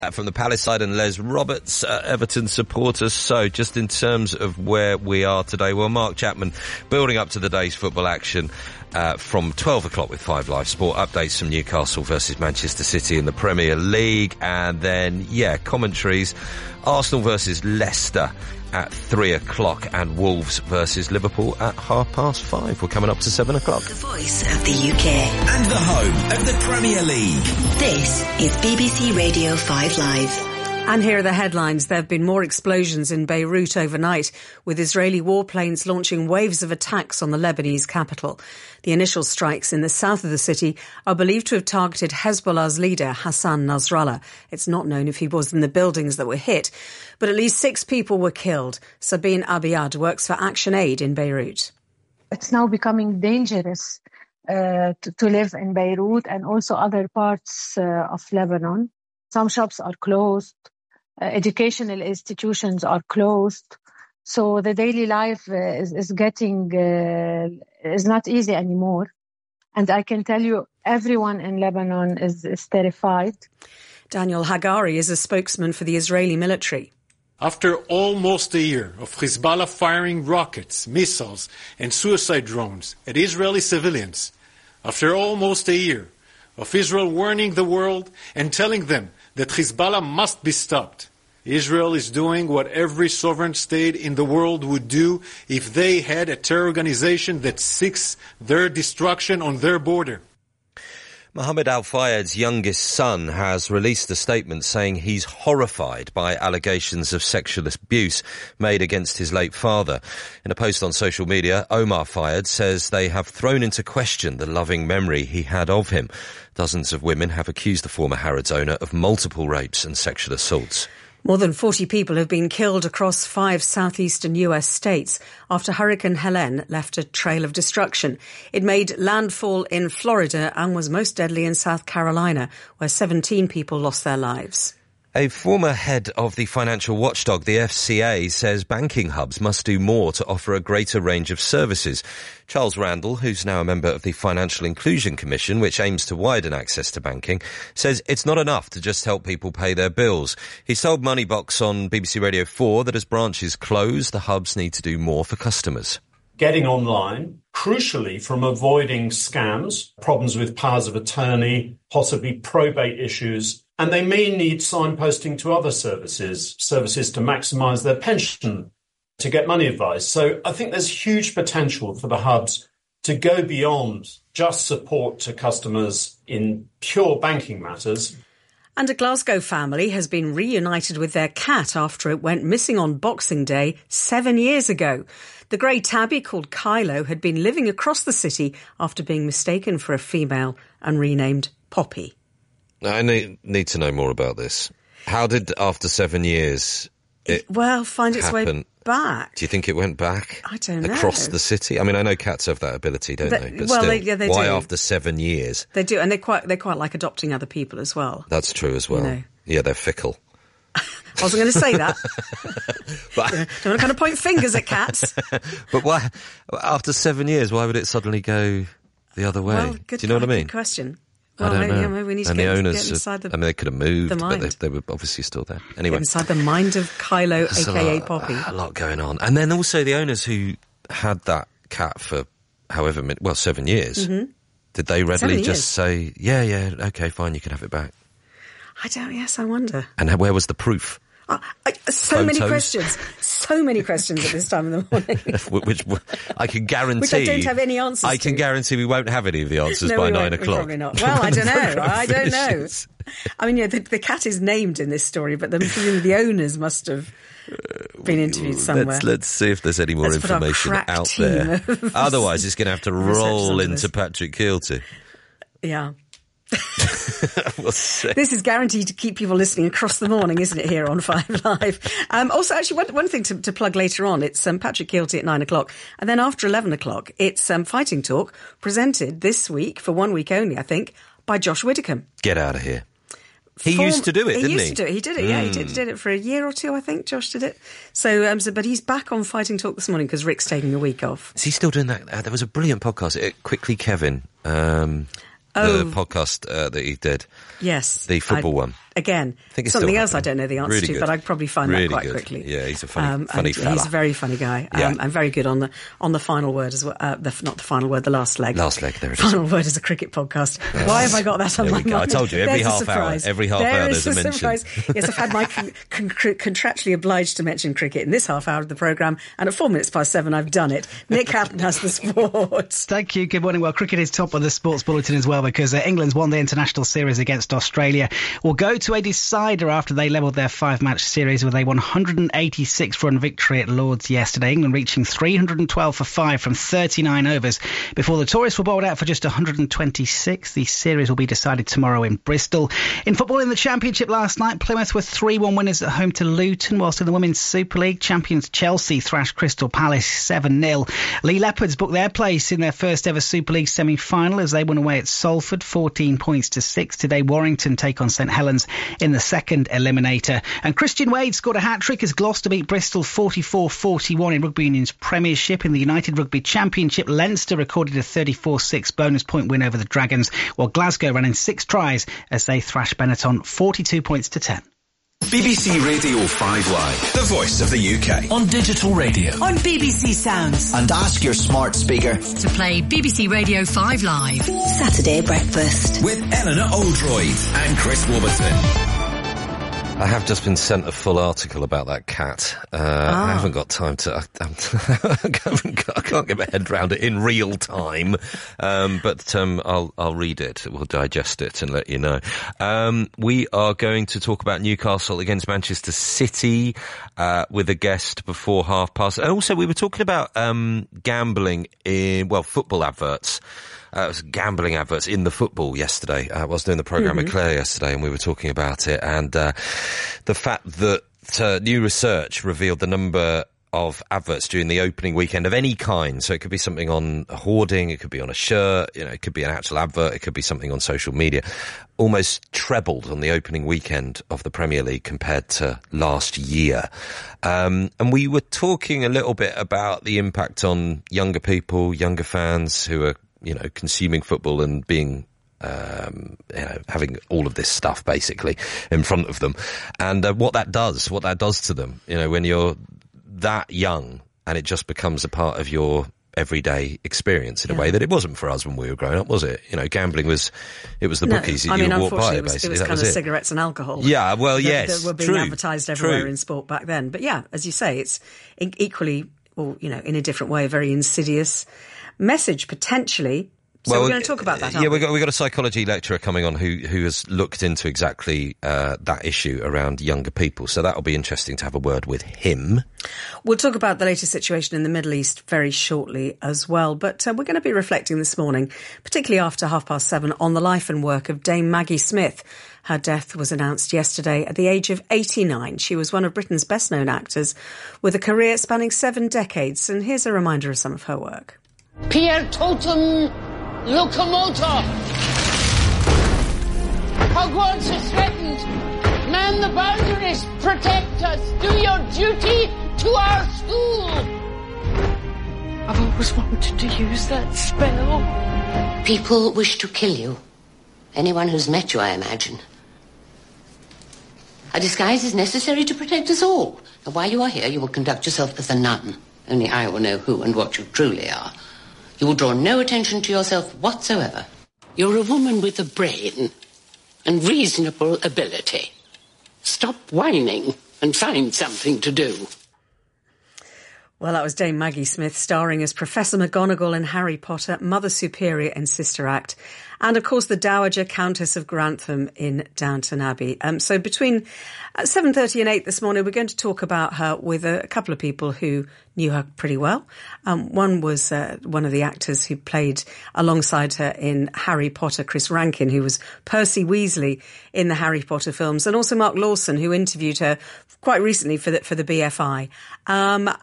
From the Palace side, and Les Roberts, Everton supporters. So, just in terms of where we are today, well, Mark Chapman building up to the day's football action from 12 o'clock with 5 Live Sport updates from Newcastle versus Manchester City in the Premier League, and then, commentaries, Arsenal versus Leicester at 3 o'clock, and Wolves versus Liverpool at 5:30. We're coming up to 7 o'clock. The voice of the UK. And the home of the Premier League. This is BBC Radio 5 Live. And here are the headlines. There have been more explosions in Beirut overnight, with Israeli warplanes launching waves of attacks on the Lebanese capital. The initial strikes in the south of the city are believed to have targeted Hezbollah's leader, Hassan Nasrallah. It's not known if he was in the buildings that were hit, but at least 6 people were killed. Sabine Abiad works for Action Aid in Beirut. It's now becoming dangerous to live in Beirut and also other parts of Lebanon. Some shops are closed. Educational institutions are closed. So the daily life is not easy anymore. And I can tell you, everyone in Lebanon is terrified. Daniel Hagari is a spokesman for the Israeli military. After almost a year of Hezbollah firing rockets, missiles and suicide drones at Israeli civilians, after almost a year of Israel warning the world and telling them that Hezbollah must be stopped, Israel is doing what every sovereign state in the world would do if they had a terror organization that seeks their destruction on their border. Mohammed Al-Fayed's youngest son has released a statement saying he's horrified by allegations of sexual abuse made against his late father. In a post on social media, Omar Fayed says they have thrown into question the loving memory he had of him. Dozens of women have accused the former Harrods owner of multiple rapes and sexual assaults. More than 40 people have been killed across 5 southeastern US states after Hurricane Helene left a trail of destruction. It made landfall in Florida and was most deadly in South Carolina, where 17 people lost their lives. A former head of the financial watchdog, the FCA, says banking hubs must do more to offer a greater range of services. Charles Randall, who's now a member of the Financial Inclusion Commission, which aims to widen access to banking, says it's not enough to just help people pay their bills. He told Moneybox on BBC Radio 4 that as branches close, the hubs need to do more for customers. Getting online, crucially from avoiding scams, problems with powers of attorney, possibly probate issues, and they may need signposting to other services to maximise their pension, to get money advice. So I think there's huge potential for the hubs to go beyond just support to customers in pure banking matters. And a Glasgow family has been reunited with their cat after it went missing on Boxing Day 7 years ago. The grey tabby called Kylo had been living across the city after being mistaken for a female and renamed Poppy. I need to know more about this. How did, after 7 years, find its way back? Do you think it went back? I don't know. Across the city? I mean, I know cats have that ability, don't they? But they why do. After 7 years? They do, and they quite like adopting other people as well. That's true as well. You know. Yeah, they're fickle. I wasn't going to say that. But don't want to kind of point fingers at cats. But why, after 7 years, why would it suddenly go the other way? Well, do you know what I mean? Good question. I don't know. Maybe we need to and get the owners, inside the I mean, they could have moved, mind. but they were obviously still there. Anyway, get inside the mind of Kylo, there's a.k.a. Poppy. A lot going on. And then also the owners who had that cat for 7 years, did they readily just say, yeah, okay, fine, you can have it back? I wonder. And where was the proof? So many questions at this time of the morning. Which I can guarantee. Which I don't have any answers I can guarantee we won't have any of the answers by 9 o'clock. Probably not. Well, I don't know. I don't know. I mean, the cat is named in this story, but the owners must have been interviewed somewhere. Let's see if there's any more information out there. Otherwise, it's going to have to roll into Patrick Keelty. Yeah. We'll see. This is guaranteed to keep people listening across the morning, isn't it, here on 5 Live? Also, actually, one thing to plug later on, it's Patrick Keelty at 9 o'clock. And then after 11 o'clock, it's Fighting Talk, presented this week, for 1 week only, I think, by Josh Widdicombe. Get out of here. He used to do it, didn't he? He used to do it. He did it, yeah. He did it for a year or two, I think. Josh did it. So, but he's back on Fighting Talk this morning because Rick's taking a week off. Is he still doing that? There was a brilliant podcast, Quickly Kevin, the podcast that he did. Yes. The football one. again, something else I don't know the answer to, but I'd probably find that quite quickly. Yeah, he's a funny fella. He's a very funny guy, and very good on the final word as well. Not the final word, the last leg. Last leg, there it is. Final word is a cricket podcast. Why have I got that on my mind? I told you, every half hour there's a mention. Surprise. Yes, I've had my contractually obliged to mention cricket in this half hour of the programme, and at 7:04, I've done it. Nick Hatton has the sports. Thank you. Good morning. Well, cricket is top of the sports bulletin as well, because England's won the international series against Australia. Will go to a decider after they levelled their 5-match series with a 186-run victory at Lord's yesterday. England reaching 312 for 5 from 39 overs before the tourists were bowled out for just 126. The series will be decided tomorrow in Bristol. In football, in the Championship last night, Plymouth were 3-1 winners at home to Luton, whilst in the Women's Super League, champions Chelsea thrashed Crystal Palace 7-0. Lee Leopards booked their place in their first ever Super League semi-final as they won away at Salford 14 points to 6. Today Warrington take on St Helens in the second eliminator. And Christian Wade scored a hat-trick as Gloucester beat Bristol 44-41 in Rugby Union's Premiership. In the United Rugby Championship, Leinster recorded a 34-6 bonus point win over the Dragons, while Glasgow ran in 6 tries as they thrashed Benetton 42 points to 10. BBC Radio 5 Live, the voice of the UK. On digital radio. On BBC Sounds. And ask your smart speaker to play BBC Radio 5 Live. Saturday Breakfast. With Eleanor Oldroyd and Chris Warburton. I have just been sent a full article about that cat. I haven't got time to... I can't get my head around it in real time. But I'll read it. We'll digest it and let you know. We are going to talk about Newcastle against Manchester City with a guest before past. And also we were talking about gambling in, football adverts. It was gambling adverts in the football yesterday. I was doing the programme with Claire yesterday and we were talking about it, and the fact that new research revealed the number of adverts during the opening weekend of any kind. So it could be something on a hoarding, it could be on a shirt, it could be an actual advert, it could be something on social media. Almost trebled on the opening weekend of the Premier League compared to last year. And we were talking a little bit about the impact on younger people, younger fans who are consuming football and being, having all of this stuff basically in front of them, and what that does to them, when you're that young and it just becomes a part of your everyday experience in a way that it wasn't for us when we were growing up, was it? Gambling was the bookies that you would walk by, basically. It was kind of cigarettes and alcohol. Yeah, well, yes. That were being advertised everywhere in sport back then. But yeah, as you say, it's equally, or, in a different way, a very insidious message, potentially. So we're going to talk about that, aren't we? Yeah, we've got a psychology lecturer coming on who has looked into exactly that issue around younger people. So that'll be interesting to have a word with him. We'll talk about the latest situation in the Middle East very shortly as well. But we're going to be reflecting this morning, particularly after 7:30, on the life and work of Dame Maggie Smith. Her death was announced yesterday at the age of 89. She was one of Britain's best-known actors with a career spanning 7 decades. And here's a reminder of some of her work. Pier totum locomotor. Hogwarts is threatened. Man the boundaries. Protect us. Do your duty to our school. I've always wanted to use that spell. People wish to kill you. Anyone who's met you, I imagine. A disguise is necessary to protect us all. And while you are here, you will conduct yourself as a nun. Only I will know who and what you truly are. You will draw no attention to yourself whatsoever. You're a woman with a brain and reasonable ability. Stop whining and find something to do. Well, that was Dame Maggie Smith, starring as Professor McGonagall in Harry Potter, Mother Superior in Sister Act, and, of course, the Dowager Countess of Grantham in Downton Abbey. So between 7:30 and 8 this morning, we're going to talk about her with a couple of people who knew her pretty well. One was one of the actors who played alongside her in Harry Potter, Chris Rankin, who was Percy Weasley in the Harry Potter films, and also Mark Lawson, who interviewed her quite recently for the BFI. And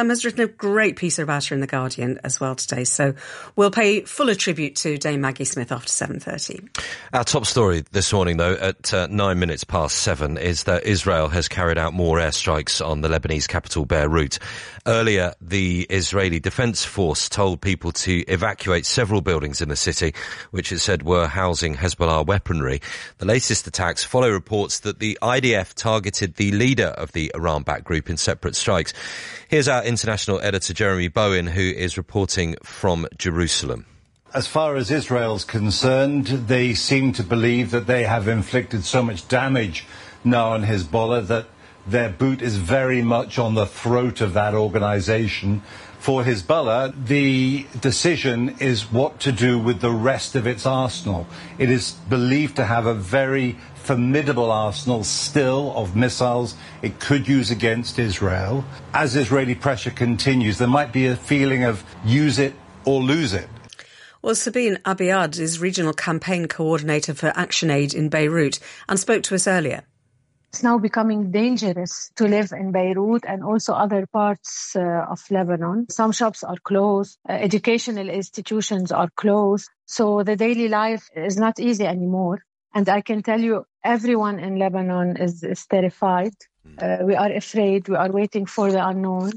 has written a great piece about her in The Guardian as well today. So we'll pay fuller tribute to Dame Maggie Smith after 7:30. Our top story this morning, though, at 9 minutes past 7, is that Israel has carried out more airstrikes on the Lebanese capital, Beirut. Earlier, the Israeli Defense Force told people to evacuate several buildings in the city, which it said were housing Hezbollah weaponry. The latest attacks follow reports that the IDF targeted the leader of the Iran-backed group in separate strikes. Here's our international editor, Jeremy Bowen, who is reporting from Jerusalem. As far as Israel's concerned, they seem to believe that they have inflicted so much damage now on Hezbollah that their boot is very much on the throat of that organization. For Hezbollah, the decision is what to do with the rest of its arsenal. It is believed to have a very formidable arsenal still of missiles it could use against Israel. As Israeli pressure continues, there might be a feeling of use it or lose it. Well, Sabine Abiad is regional campaign coordinator for ActionAid in Beirut and spoke to us earlier. It's now becoming dangerous to live in Beirut and also other parts of Lebanon. Some shops are closed, educational institutions are closed, so the daily life is not easy anymore. And I can tell you, everyone in Lebanon is terrified. We are afraid. We are waiting for the unknown.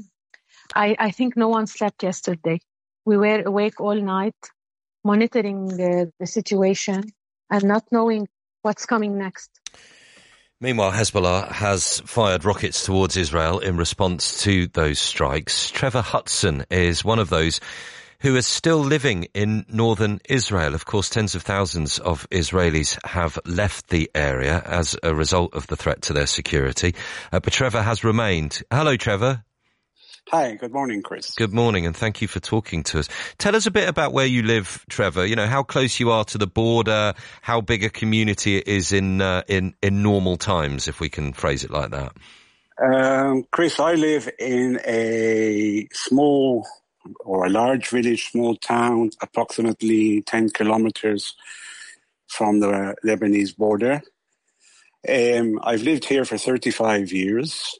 I think no one slept yesterday. We were awake all night, monitoring the situation and not knowing what's coming next. Meanwhile, Hezbollah has fired rockets towards Israel in response to those strikes. Trevor Hudson is one of those who is still living in northern Israel. Of course, tens of thousands of Israelis have left the area as a result of the threat to their security. But Trevor has remained. Hello, Trevor. Hi, good morning, Chris. Good morning, and thank you for talking to us. Tell us a bit about where you live, Trevor. You know, how close you are to the border, how big a community it is in normal times, if we can phrase it like that. Chris, I live in a small or a large village, small town, approximately 10 kilometers from the Lebanese border. I've lived here for 35 years.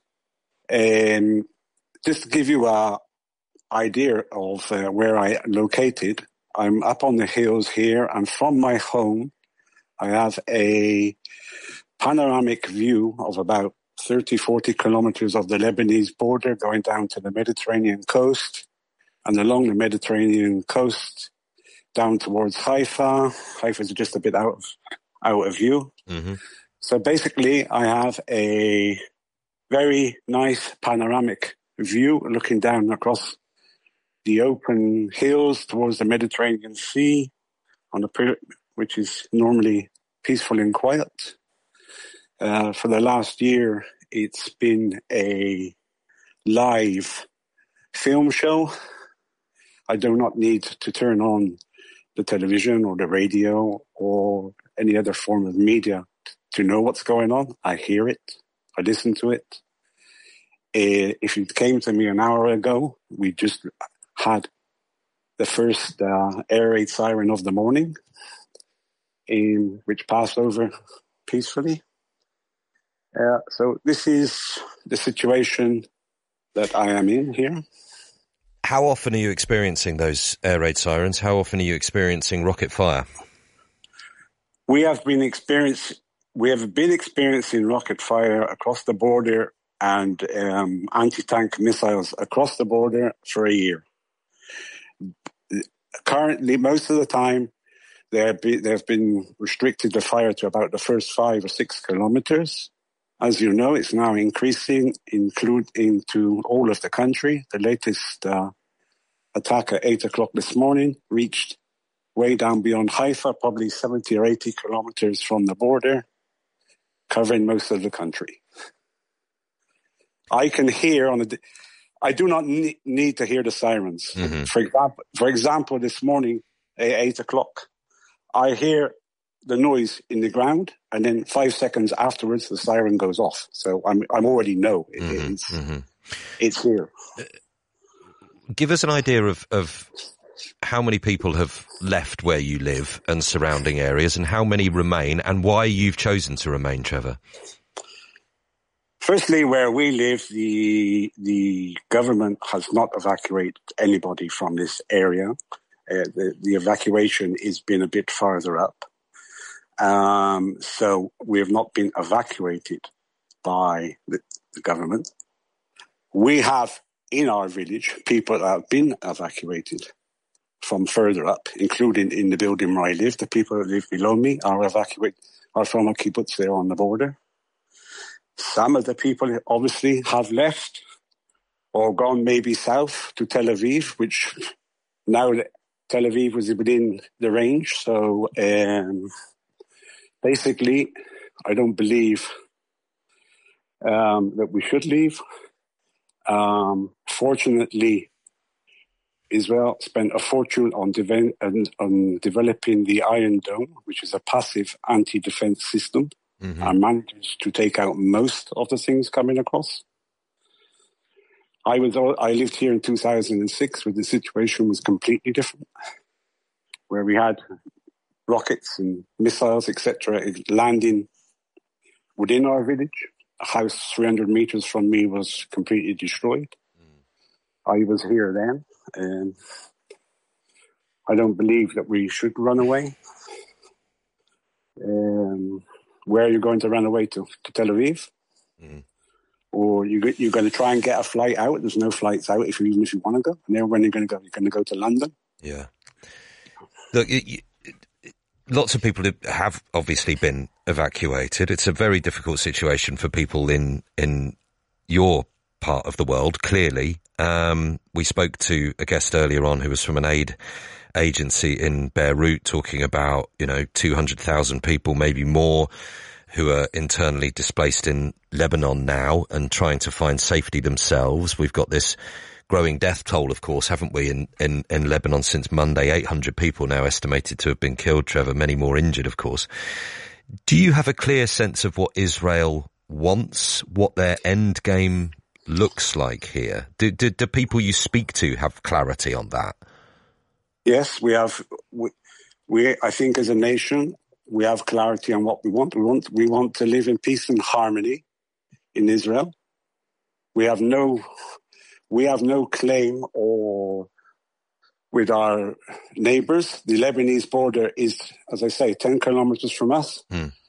Just to give you an idea of where I am located, I'm up on the hills here, and from my home, I have a panoramic view of about 30, 40 kilometers of the Lebanese border going down to the Mediterranean coast, and along the Mediterranean coast down towards Haifa. Haifa is just a bit out of view. Mm-hmm. So basically, I have a very nice panoramic view looking down across the open hills towards the Mediterranean Sea, which is normally peaceful and quiet. For the last year, it's been a live film show. I do not need to turn on the television or the radio or any other form of media to know what's going on. I hear it. I listen to it. If it came to me an hour ago, we just had the first air raid siren of the morning, which passed over peacefully. So this is the situation that I am in here. How often are you experiencing those air raid sirens? How often are you experiencing rocket fire? We have been experiencing rocket fire across the border and anti-tank missiles across the border for a year. Currently, most of the time, they have been restricted the fire to about the first 5 or 6 kilometers. As you know, it's now increasing, into all of the country. The latest attack at 8 o'clock this morning reached way down beyond Haifa, probably 70 or 80 kilometers from the border, covering most of the country. I can hear I do not need to hear the sirens. Mm-hmm. For example, this morning at 8 o'clock, I hear the noise in the ground, and then 5 seconds afterwards, the siren goes off. So I'm already know it's here. Give us an idea of how many people have left where you live and surrounding areas, and how many remain, and why you've chosen to remain, Trevor. Firstly, where we live, the government has not evacuated anybody from this area. The evacuation has been a bit farther up. So we have not been evacuated by the government. We have in our village people that have been evacuated from further up, including in the building where I live. The people that live below me are evacuated, are from a kibbutz there on the border. Some of the people obviously have left or gone maybe south to Tel Aviv, which now Tel Aviv was within the range. So basically, I don't believe that we should leave. Fortunately, Israel spent a fortune on developing the Iron Dome, which is a passive anti-defense system, and managed to take out most of the things coming across. I lived here in 2006, where the situation was completely different, where we had rockets and missiles, etc., landing within our village. A house 300 meters from me was completely destroyed. I was here then. I don't believe that we should run away. Where are you going to run away to? To Tel Aviv? Or you're going to try and get a flight out? There's no flights out even if you want to go. And then when you're going to go? You're going to go to London? Yeah. Look, lots of people have obviously been evacuated. It's a very difficult situation for people in your part of the world, clearly. We spoke to a guest earlier on who was from an aid agency in Beirut talking about, 200,000 people, maybe more, who are internally displaced in Lebanon now and trying to find safety themselves. We've got this growing death toll, of course, haven't we, in Lebanon since Monday. 800 people now estimated to have been killed, Trevor, many more injured, of course. Do you have a clear sense of what Israel wants, what their end game looks like here? Do people you speak to have clarity on that? Yes, we have. We I think as a nation, we have clarity on what we want. We want to live in peace and harmony in Israel. We have no claim or with our neighbors. The Lebanese border is, as I say, 10 kilometers from us.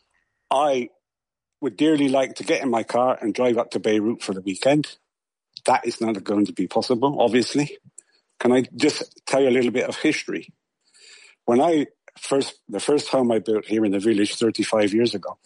I would dearly like to get in my car and drive up to Beirut for the weekend. That is not going to be possible, obviously. Can I just tell you a little bit of history? When the first home I built here in the village 35 years ago,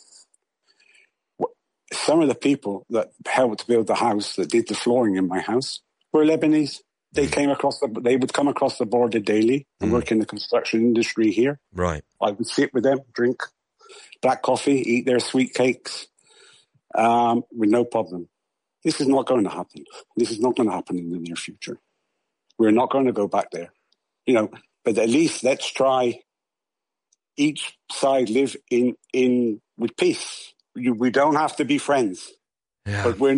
some of the people that helped build the house, that did the flooring in my house, were Lebanese. They they would come across the border daily and work in the construction industry here. Right. I would sit with them, drink black coffee, eat their sweet cakes, with no problem. This is not going to happen. This is not going to happen in the near future. We're not going to go back there. But at least let's try each side live in with peace. We don't have to be friends, but we've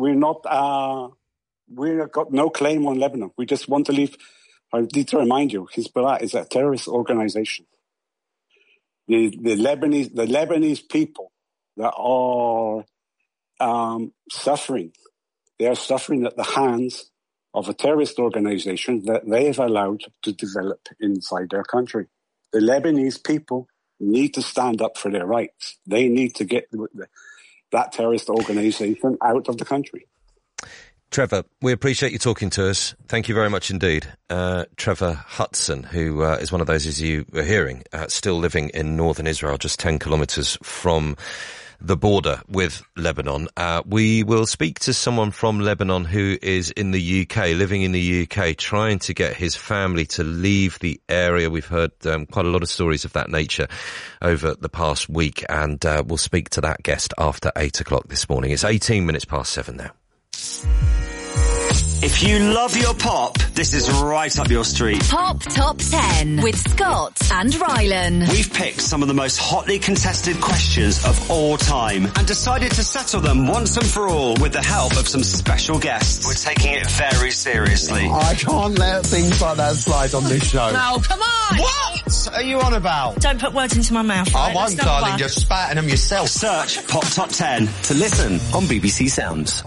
got no claim on Lebanon. We just want to leave. I need to remind you, Hezbollah is a terrorist organization. The Lebanese people that are suffering, they are suffering at the hands of a terrorist organization that they have allowed to develop inside their country. The Lebanese people need to stand up for their rights. They need to get that terrorist organization out of the country. Trevor, we appreciate you talking to us. Thank you very much indeed. Trevor Hudson, who is one of those, as you were hearing, still living in northern Israel, just 10 kilometres from the border with Lebanon. We will speak to someone from Lebanon who is in the UK, living in the UK, trying to get his family to leave the area. We've heard quite a lot of stories of that nature over the past week, and we'll speak to that guest after 8 o'clock this morning. It's 18 minutes past 7 now. If you love your pop, this is right up your street. Pop Top 10 with Scott and Rylan. We've picked some of the most hotly contested questions of all time and decided to settle them once and for all with the help of some special guests. We're taking it very seriously. I can't let things like that slide on this show. No, come on! What are you on about? Don't put words into my mouth. I won't, darling. You're spatting them yourself. Search Pop Top 10 to listen on BBC Sounds.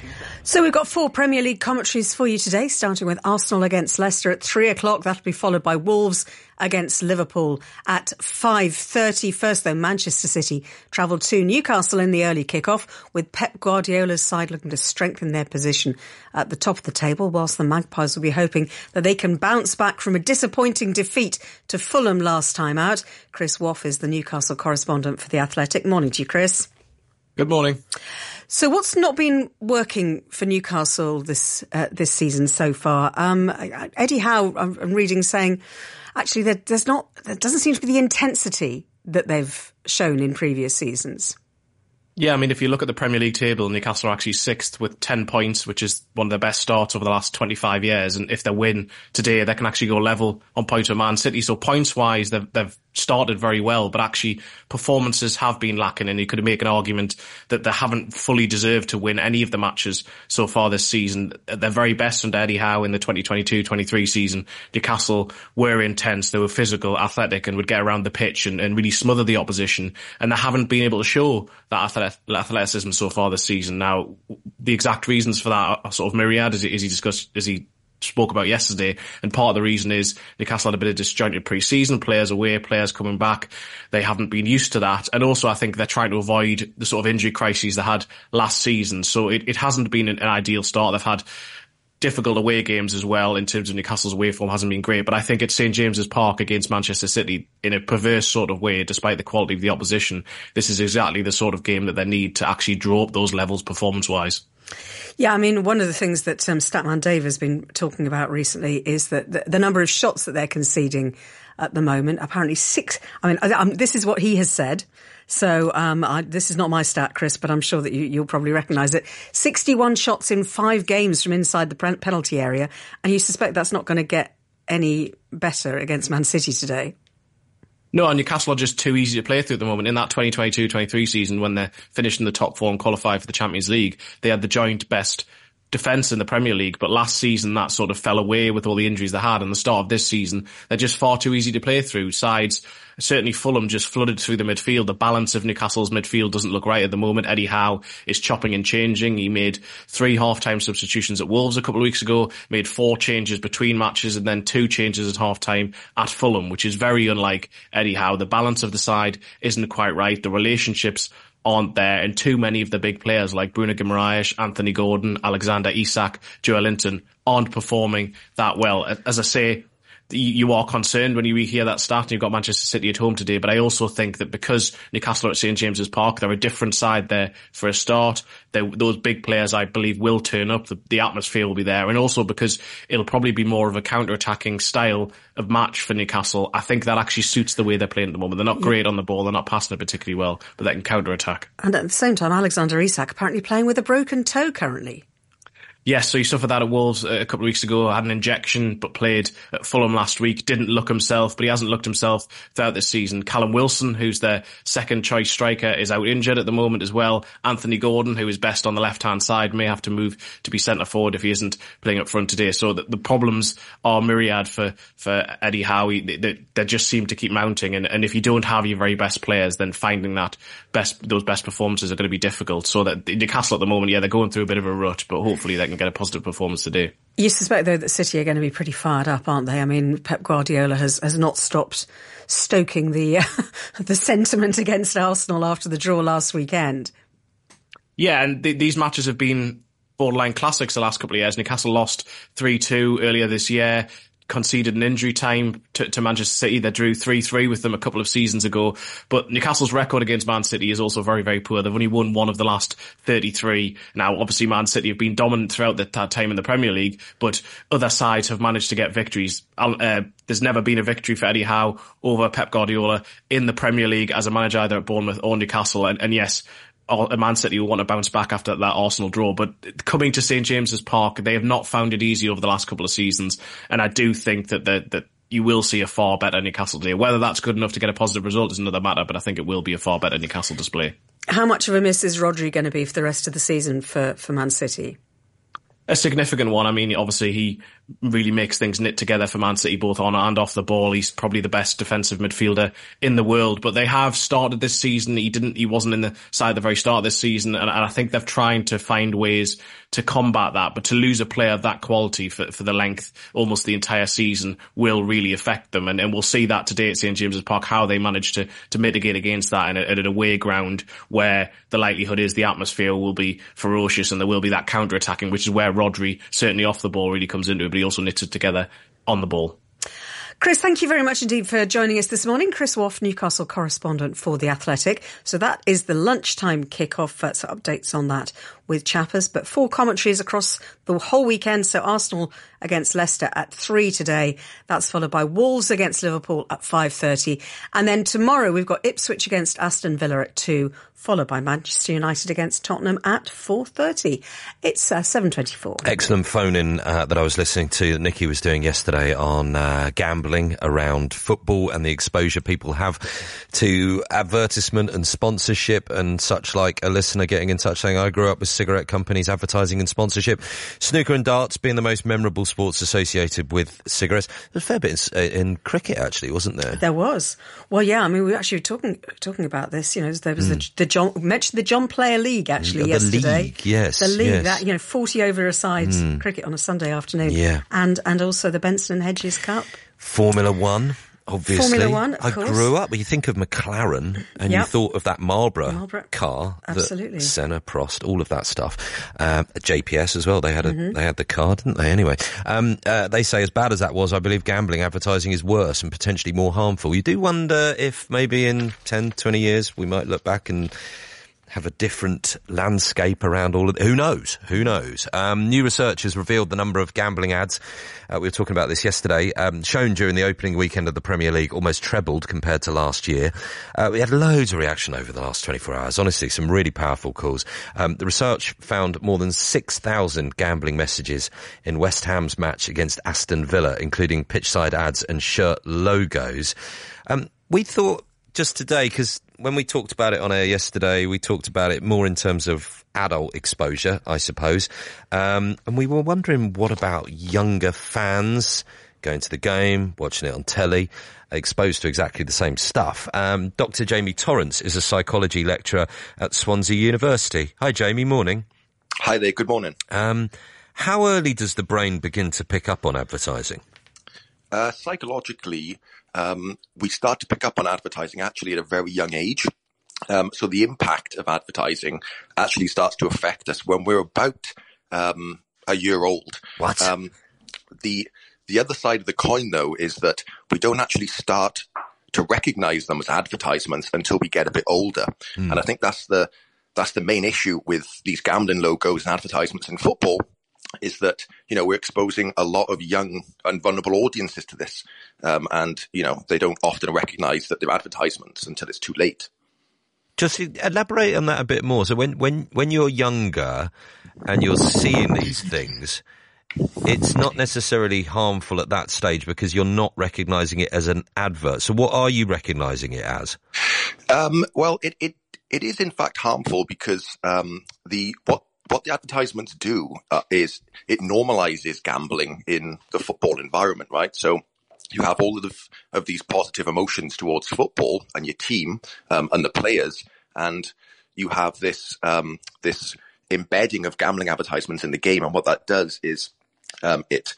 So we've got 4 Premier League commentaries for you today, starting with Arsenal against Leicester at 3 o'clock. That'll be followed by Wolves against Liverpool at 5:30. First, though, Manchester City travel to Newcastle in the early kickoff, with Pep Guardiola's side looking to strengthen their position at the top of the table, whilst the Magpies will be hoping that they can bounce back from a disappointing defeat to Fulham last time out. Chris Woff is the Newcastle correspondent for The Athletic. Morning to you, Chris. Good morning. So what's not been working for Newcastle this season so far? Eddie Howe, I'm reading, saying actually there doesn't seem to be the intensity that they've shown in previous seasons. Yeah, I mean, if you look at the Premier League table, Newcastle are actually 6th with 10 points, which is one of their best starts over the last 25 years. And if they win today, they can actually go level on points with Man City. So points-wise, they've started very well, but actually performances have been lacking, and you could make an argument that they haven't fully deserved to win any of the matches so far this season. At their very best under Eddie Howe in the 2022-23 season, Newcastle were intense, they were physical, athletic, and would get around the pitch and really smother the opposition, and they haven't been able to show that athleticism so far this season. Now, the exact reasons for that are sort of myriad, as he spoke about yesterday, and part of the reason is Newcastle had a bit of disjointed pre-season, players away, players coming back. They haven't been used to that, and also I think they're trying to avoid the sort of injury crises they had last season, so it hasn't been an ideal start. They've had difficult away games as well in terms of Newcastle's away form hasn't been great, but I think at St James's Park against Manchester City, in a perverse sort of way, despite the quality of the opposition, this is exactly the sort of game that they need to actually draw up those levels performance-wise. Yeah, I mean, one of the things that Statman Dave has been talking about recently is that the number of shots that they're conceding at the moment, apparently 6. I mean, this is what he has said. So this is not my stat, Chris, but I'm sure that you'll probably recognise it. 61 shots in 5 games from inside the penalty area, and you suspect that's not going to get any better against Man City today. No, and Newcastle are just too easy to play through at the moment. In that 2022-23 season, when they finished in the top 4 and qualified for the Champions League, they had the joint best defence in the Premier League, but last season that sort of fell away with all the injuries they had, and the start of this season, they're just far too easy to play through. Sides, certainly Fulham, just flooded through the midfield. The balance of Newcastle's midfield doesn't look right at the moment. Eddie Howe is chopping and changing. He made 3 half-time substitutions at Wolves a couple of weeks ago, made 4 changes between matches, and then 2 changes at half-time at Fulham, which is very unlike Eddie Howe. The balance of the side isn't quite right. The relationships aren't there, and too many of the big players like Bruno Guimaraes, Anthony Gordon, Alexander Isak, Joelinton aren't performing that well. As I say, you are concerned when you hear that stat, and you've got Manchester City at home today, but I also think that because Newcastle are at St James's Park, they're a different side there for a start. Those big players, I believe, will turn up. The atmosphere will be there, and also because it'll probably be more of a counter-attacking style of match for Newcastle. I think that actually suits the way they're playing at the moment. They're not great on the ball, they're not passing it particularly well, but they can counter-attack. And at the same time, Alexander Isak apparently playing with a broken toe currently. Yes, so he suffered that at Wolves a couple of weeks ago, had an injection, but played at Fulham last week. Didn't look himself, but he hasn't looked himself throughout this season. Callum Wilson, who's their second choice striker, is out injured at the moment as well. Anthony Gordon, who is best on the left-hand side, may have to move to be centre forward if he isn't playing up front today. So the problems are myriad for Eddie Howe. They just seem to keep mounting, and if you don't have your very best players, then finding those best performances are going to be difficult. So that Newcastle at the moment, they're going through a bit of a rut, but hopefully they can get a positive performance today. You suspect, though, that City are going to be pretty fired up, aren't they? I mean, Pep Guardiola has not stopped stoking the sentiment against Arsenal after the draw last weekend. Yeah, and these matches have been borderline classics the last couple of years. Newcastle lost 3-2 earlier this year, conceded an injury time to Manchester City. They drew 3-3 with them a couple of seasons ago. But Newcastle's record against Man City is also very, very poor. They've only won 1 of the last 33. Now, obviously, Man City have been dominant throughout that time in the Premier League, but other sides have managed to get victories. There's never been a victory for Eddie Howe over Pep Guardiola in the Premier League as a manager, either at Bournemouth or Newcastle. And yes, Man City will want to bounce back after that Arsenal draw. But coming to St James's Park, they have not found it easy over the last couple of seasons. And I do think that you will see a far better Newcastle today. Whether that's good enough to get a positive result is another matter, but I think it will be a far better Newcastle display. How much of a miss is Rodri going to be for the rest of the season for Man City? A significant one. I mean, obviously he really makes things knit together for Man City, both on and off the ball. He's probably the best defensive midfielder in the world, but they have started this season. He wasn't in the side at the very start of this season, and I think they're trying to find ways to combat that. But to lose a player of that quality for the length, almost the entire season, will really affect them. And we'll see that today at St James's Park, how they manage to mitigate against that at an away ground where the likelihood is the atmosphere will be ferocious and there will be that counter-attacking, which is where Rodri, certainly off the ball, really comes into it, but he also knits it together on the ball. Chris, thank you very much indeed for joining us this morning. Chris Woff, Newcastle correspondent for The Athletic. So that is the lunchtime kickoff. So updates on that with Chappers, but 4 commentaries across the whole weekend. So Arsenal against Leicester at 3 today. That's followed by Wolves against Liverpool at 5:30. And then tomorrow we've got Ipswich against Aston Villa at 2, followed by Manchester United against Tottenham at 4:30. It's 7:24. Excellent phone-in that I was listening to that Nikki was doing yesterday on gambling around football and the exposure people have to advertisement and sponsorship and such like. A listener getting in touch saying, I grew up with cigarette companies advertising and sponsorship. Snooker and darts being the most memorable sports associated with cigarettes. There's a fair bit in cricket, actually, wasn't there? There was. Well, yeah, I mean, we actually were talking about this. You know, there was mentioned the John Player League actually yesterday. The league, yes. The league, yes. that, 40 over a side cricket on a Sunday afternoon. Yeah. And also the Benson and Hedges Cup. Formula One. Obviously. Formula One, of course. I grew up, you think of McLaren and you thought of that Marlboro car. Absolutely. Senna, Prost, all of that stuff. JPS as well. They had the car, didn't they? Anyway, they say as bad as that was, I believe gambling advertising is worse and potentially more harmful. You do wonder if maybe in 10, 20 years we might look back and have a different landscape around all of it. Who knows? New research has revealed the number of gambling ads, we were talking about this yesterday, shown during the opening weekend of the Premier League almost trebled compared to last year. We had loads of reaction over the last 24 hours. Honestly, some really powerful calls. The research found more than 6,000 gambling messages in West Ham's match against Aston Villa, including pitchside ads and shirt logos. We thought just today, because when we talked about it on air yesterday, we talked about it more in terms of adult exposure, I suppose. And we were wondering, what about younger fans going to the game, watching it on telly, exposed to exactly the same stuff? Dr. Jamie Torrance is a psychology lecturer at Swansea University. Hi, Jamie. Morning. Hi there. Good morning. How early does the brain begin to pick up on advertising? Psychologically, we start to pick up on advertising actually at a very young age. So the impact of advertising actually starts to affect us when we're about a year old. What? The other side of the coin, though, is that we don't actually start to recognize them as advertisements until we get a bit older. And I think that's the main issue with these gambling logos and advertisements in football, is that, we're exposing a lot of young and vulnerable audiences to this. And, they don't often recognize that they're advertisements until it's too late. Just elaborate on that a bit more. So when you're younger and you're seeing these things, it's not necessarily harmful at that stage because you're not recognizing it as an advert. So what are you recognizing it as? Well, it is in fact harmful because what the advertisements do is it normalizes gambling in the football environment, right? So you have all of these positive emotions towards football and your team and the players, and you have this embedding of gambling advertisements in the game. And what that does is it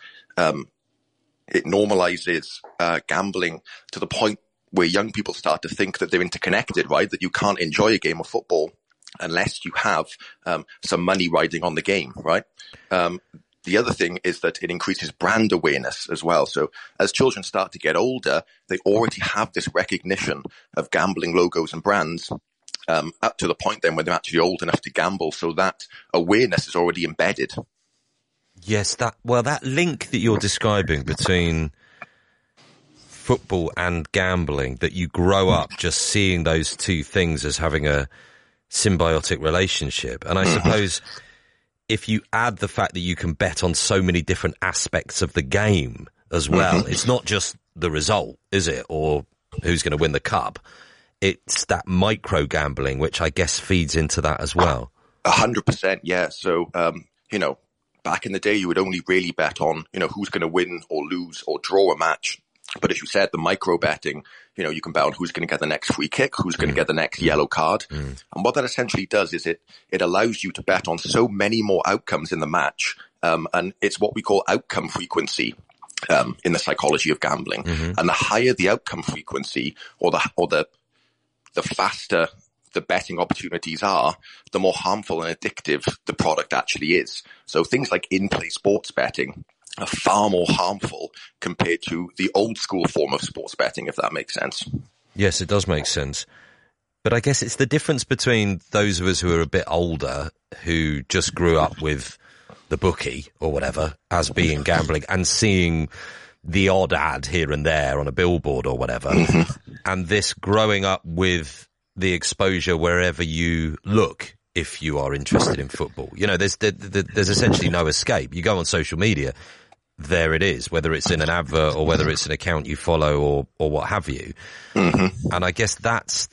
normalizes gambling to the point where young people start to think that they're interconnected, right? That you can't enjoy a game of football unless you have some money riding on the game, right? The other thing is that it increases brand awareness as well. So as children start to get older, they already have this recognition of gambling logos and brands up to the point then when they're actually old enough to gamble. So that awareness is already embedded. Yes, that link that you're describing between football and gambling, that you grow up just seeing those two things as having a symbiotic relationship. And I suppose if you add the fact that you can bet on so many different aspects of the game as well, it's not just the result, is it? Or who's going to win the cup? It's that micro gambling, which I guess feeds into that as well. 100%, yeah. So, back in the day, you would only really bet on, who's going to win or lose or draw a match. But as you said, the micro betting, you can bet on who's going to get the next free kick, who's going to get the next yellow card. And what that essentially does is it allows you to bet on so many more outcomes in the match. And it's what we call outcome frequency in the psychology of gambling. And the higher the outcome frequency or the faster the betting opportunities are, the more harmful and addictive the product actually is. So things like in-play sports betting are far more harmful compared to the old school form of sports betting, if that makes sense. Yes, it does make sense. But I guess it's the difference between those of us who are a bit older, who just grew up with the bookie or whatever as being gambling, and seeing the odd ad here and there on a billboard or whatever, and this growing up with the exposure wherever you look. If you are interested in football, there's essentially no escape. You go on social media, there it is, whether it's in an advert or whether it's an account you follow or what have you. And I guess that's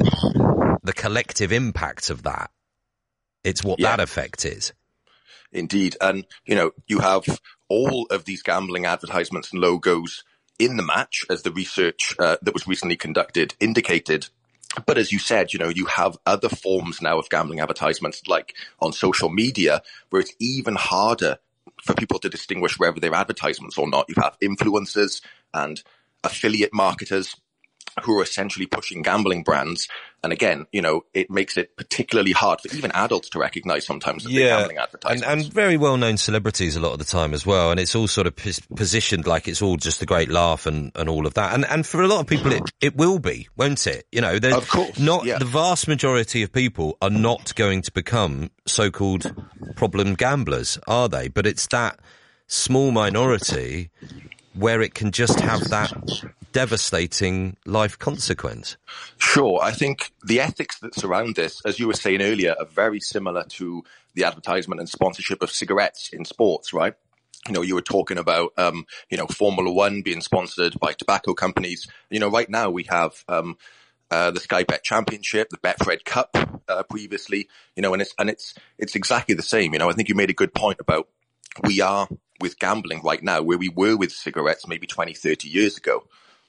the collective impact of that. It's what that effect is. Indeed. And, you have all of these gambling advertisements and logos in the match, as the research that was recently conducted indicated. But as you said, you have other forms now of gambling advertisements, like on social media, where it's even harder for people to distinguish whether they're advertisements or not. You have influencers and affiliate marketers who are essentially pushing gambling brands. And again, it makes it particularly hard for even adults to recognize sometimes that they're gambling advertisements. And very well-known celebrities a lot of the time as well. And it's all sort of positioned like it's all just a great laugh and all of that. And for a lot of people, it will be, won't it? Of course. The vast majority of people are not going to become so-called problem gamblers, are they? But it's that small minority where it can just have that devastating life consequence. Sure. I think the ethics that surround this, as you were saying earlier, are very similar to the advertisement and sponsorship of cigarettes in sports, right? You were talking about, Formula One being sponsored by tobacco companies. Right now we have, the Sky Bet Championship, the Betfred Cup, previously, and it's exactly the same. I think you made a good point about we are with gambling right now where we were with cigarettes maybe 20, 30 years ago.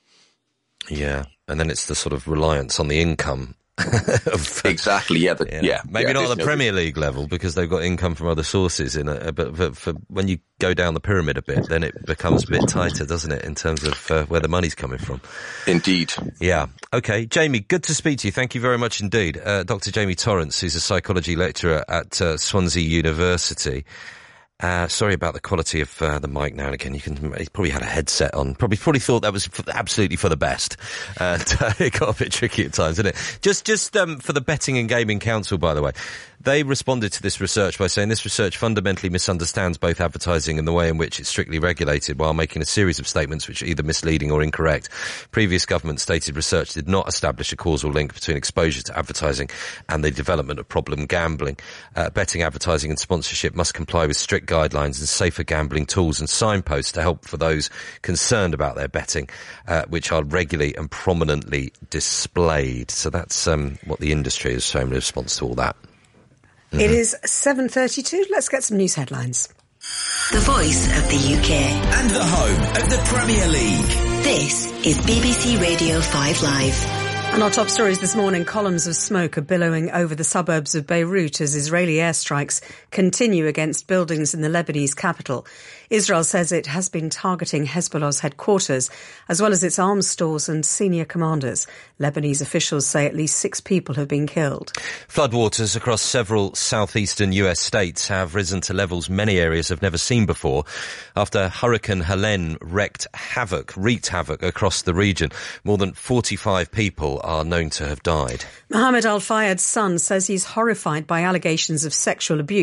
Yeah, and then it's the sort of reliance on the income. Exactly, yeah. Maybe not at the Premier League level because they've got income from other sources, but for when you go down the pyramid a bit, then it becomes a bit tighter, doesn't it, in terms of where the money's coming from. Indeed. Yeah. Okay, Jamie, good to speak to you. Thank you very much indeed. Dr. Jamie Torrance, who's a psychology lecturer at Swansea University. Sorry about the quality of the mic now and again. He probably had a headset on. Probably thought that was absolutely for the best. It got a bit tricky at times, didn't it? Just for the Betting and Gaming Council, by the way, they responded to this research by saying this research fundamentally misunderstands both advertising and the way in which it's strictly regulated, while making a series of statements which are either misleading or incorrect. Previous government stated research did not establish a causal link between exposure to advertising and the development of problem gambling. Betting, advertising and sponsorship must comply with strict guidelines and safer gambling tools and signposts to help for those concerned about their betting, which are regularly and prominently displayed. So that's what the industry is saying in response to all that. It is 7:32. Let's get some news headlines. The voice of the UK. And the home of the Premier League. This is BBC Radio 5 Live. And our top stories this morning, columns of smoke are billowing over the suburbs of Beirut as Israeli airstrikes continue against buildings in the Lebanese capital. Israel says it has been targeting Hezbollah's headquarters, as well as its arms stores and senior commanders. Lebanese officials say at least 6 people have been killed. Floodwaters across several southeastern US states have risen to levels many areas have never seen before after Hurricane Helene wreaked havoc across the region. More than 45 people are known to have died. Mohammed Al Fayed's son says he's horrified by allegations of sexual abuse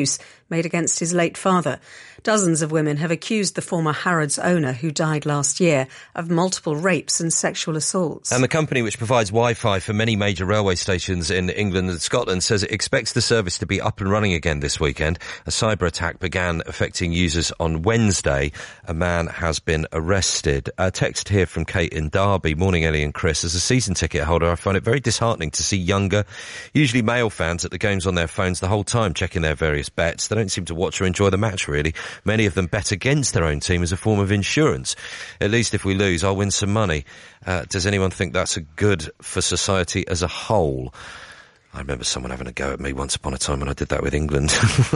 made against his late father. Dozens of women have accused the former Harrods owner, who died last year, of multiple rapes and sexual assaults. And the company, which provides Wi-Fi for many major railway stations in England and Scotland, says it expects the service to be up and running again this weekend. A cyber attack began affecting users on Wednesday. A man has been arrested. A text here from Kate in Derby. Morning, Ellie and Chris. As a season ticket holder, I find it very disheartening to see younger, usually male fans at the games on their phones the whole time, checking their various bets. They don't seem to watch or enjoy the match, really. Many of them bet against their own team as a form of insurance. At least if we lose, I'll win some money. Does anyone think that's good for society as a whole? I remember someone having a go at me once upon a time when I did that with England.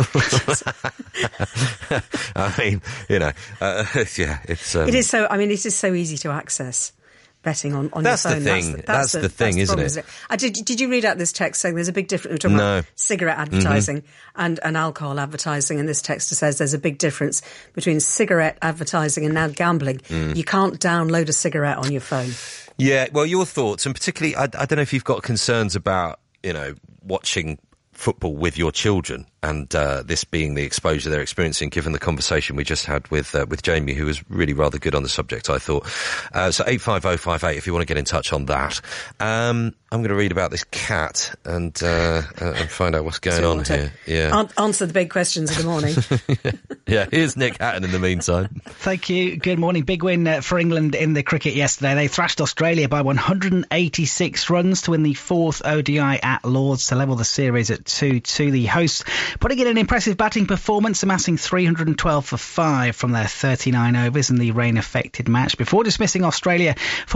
I mean, yeah, it's... it is so, it is so easy to access. Betting on that's your phone. That's the thing, isn't it? Did you read out this text saying there's a big difference? We're talking about cigarette advertising and alcohol advertising, and this texter says there's a big difference between cigarette advertising and now gambling. You can't download a cigarette on your phone. Yeah, well, your thoughts, and particularly, I don't know if you've got concerns about, watching football with your children, and this being the exposure they're experiencing, given the conversation we just had with Jamie, who was really rather good on the subject, I thought. So 85058 if you want to get in touch on that. I'm going to read about this cat and find out what's going on here. Yeah. Answer the big questions of the morning. Yeah, here's Nick Hatton in the meantime. Thank you. Good morning. Big win for England in the cricket yesterday. They thrashed Australia by 186 runs to win the fourth ODI at Lords to level the series at 2-2. The hosts putting in an impressive batting performance, amassing 312 for 5 from their 39 overs in the rain-affected match before dismissing Australia for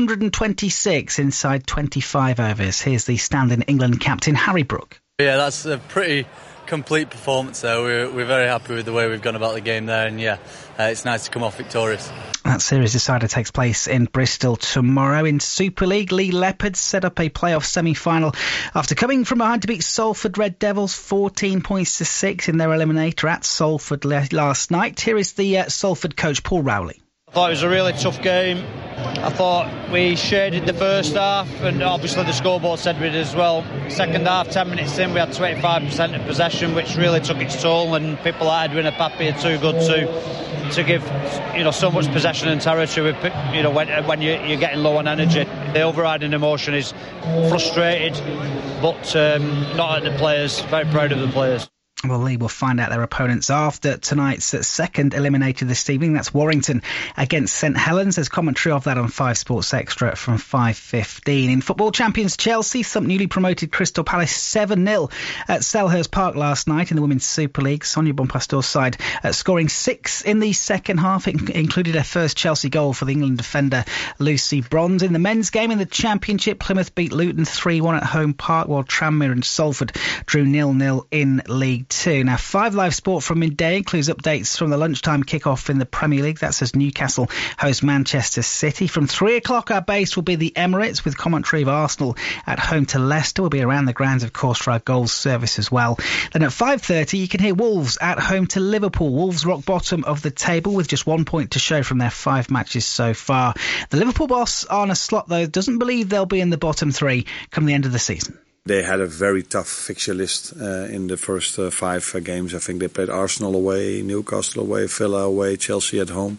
126 inside 25 overs. Here's the stand-in England captain, Harry Brook. Yeah, that's a pretty complete performance there. We're very happy with the way we've gone about the game there, and it's nice to come off victorious. That series decider takes place in Bristol tomorrow. In Super League, Lee Leopards set up a playoff semi-final after coming from behind to beat Salford Red Devils 14 points to 6 in their eliminator at Salford last night. Here is the Salford coach, Paul Rowley. I thought it was a really tough game. I thought we shaded the first half, and obviously the scoreboard said we did as well. Second half, 10 minutes in, we had 25% of possession, which really took its toll, and people like Edwin Apapi are too good to give so much possession and territory when you're getting low on energy. The overriding emotion is frustrated, but not at the players. Very proud of the players. Well, Lee will find out their opponents after tonight's second eliminator this evening. That's Warrington against St Helens. There's commentary of that on 5 Sports Extra from 5:15. In football, champions Chelsea thumped newly promoted Crystal Palace 7-0 at Selhurst Park last night in the Women's Super League. Sonia Bonpastor's side scoring 6 in the second half. It included her first Chelsea goal for the England defender Lucy Bronze. In the men's game in the Championship, Plymouth beat Luton 3-1 at home park, while Tranmere and Salford drew 0-0 in League 2. Now, 5 Live Sport from midday includes updates from the lunchtime kickoff in the Premier League. That's as Newcastle host Manchester City. From 3 o'clock, our base will be the Emirates with commentary of Arsenal at home to Leicester. We'll be around the grounds, of course, for our goals service as well. Then at 5:30, you can hear Wolves at home to Liverpool. Wolves rock bottom of the table with just 1 point to show from their 5 matches so far. The Liverpool boss, Arne Slot, though, doesn't believe they'll be in the bottom 3 come the end of the season. They had a very tough fixture list in the first 5 games. I think they played Arsenal away, Newcastle away, Villa away, Chelsea at home.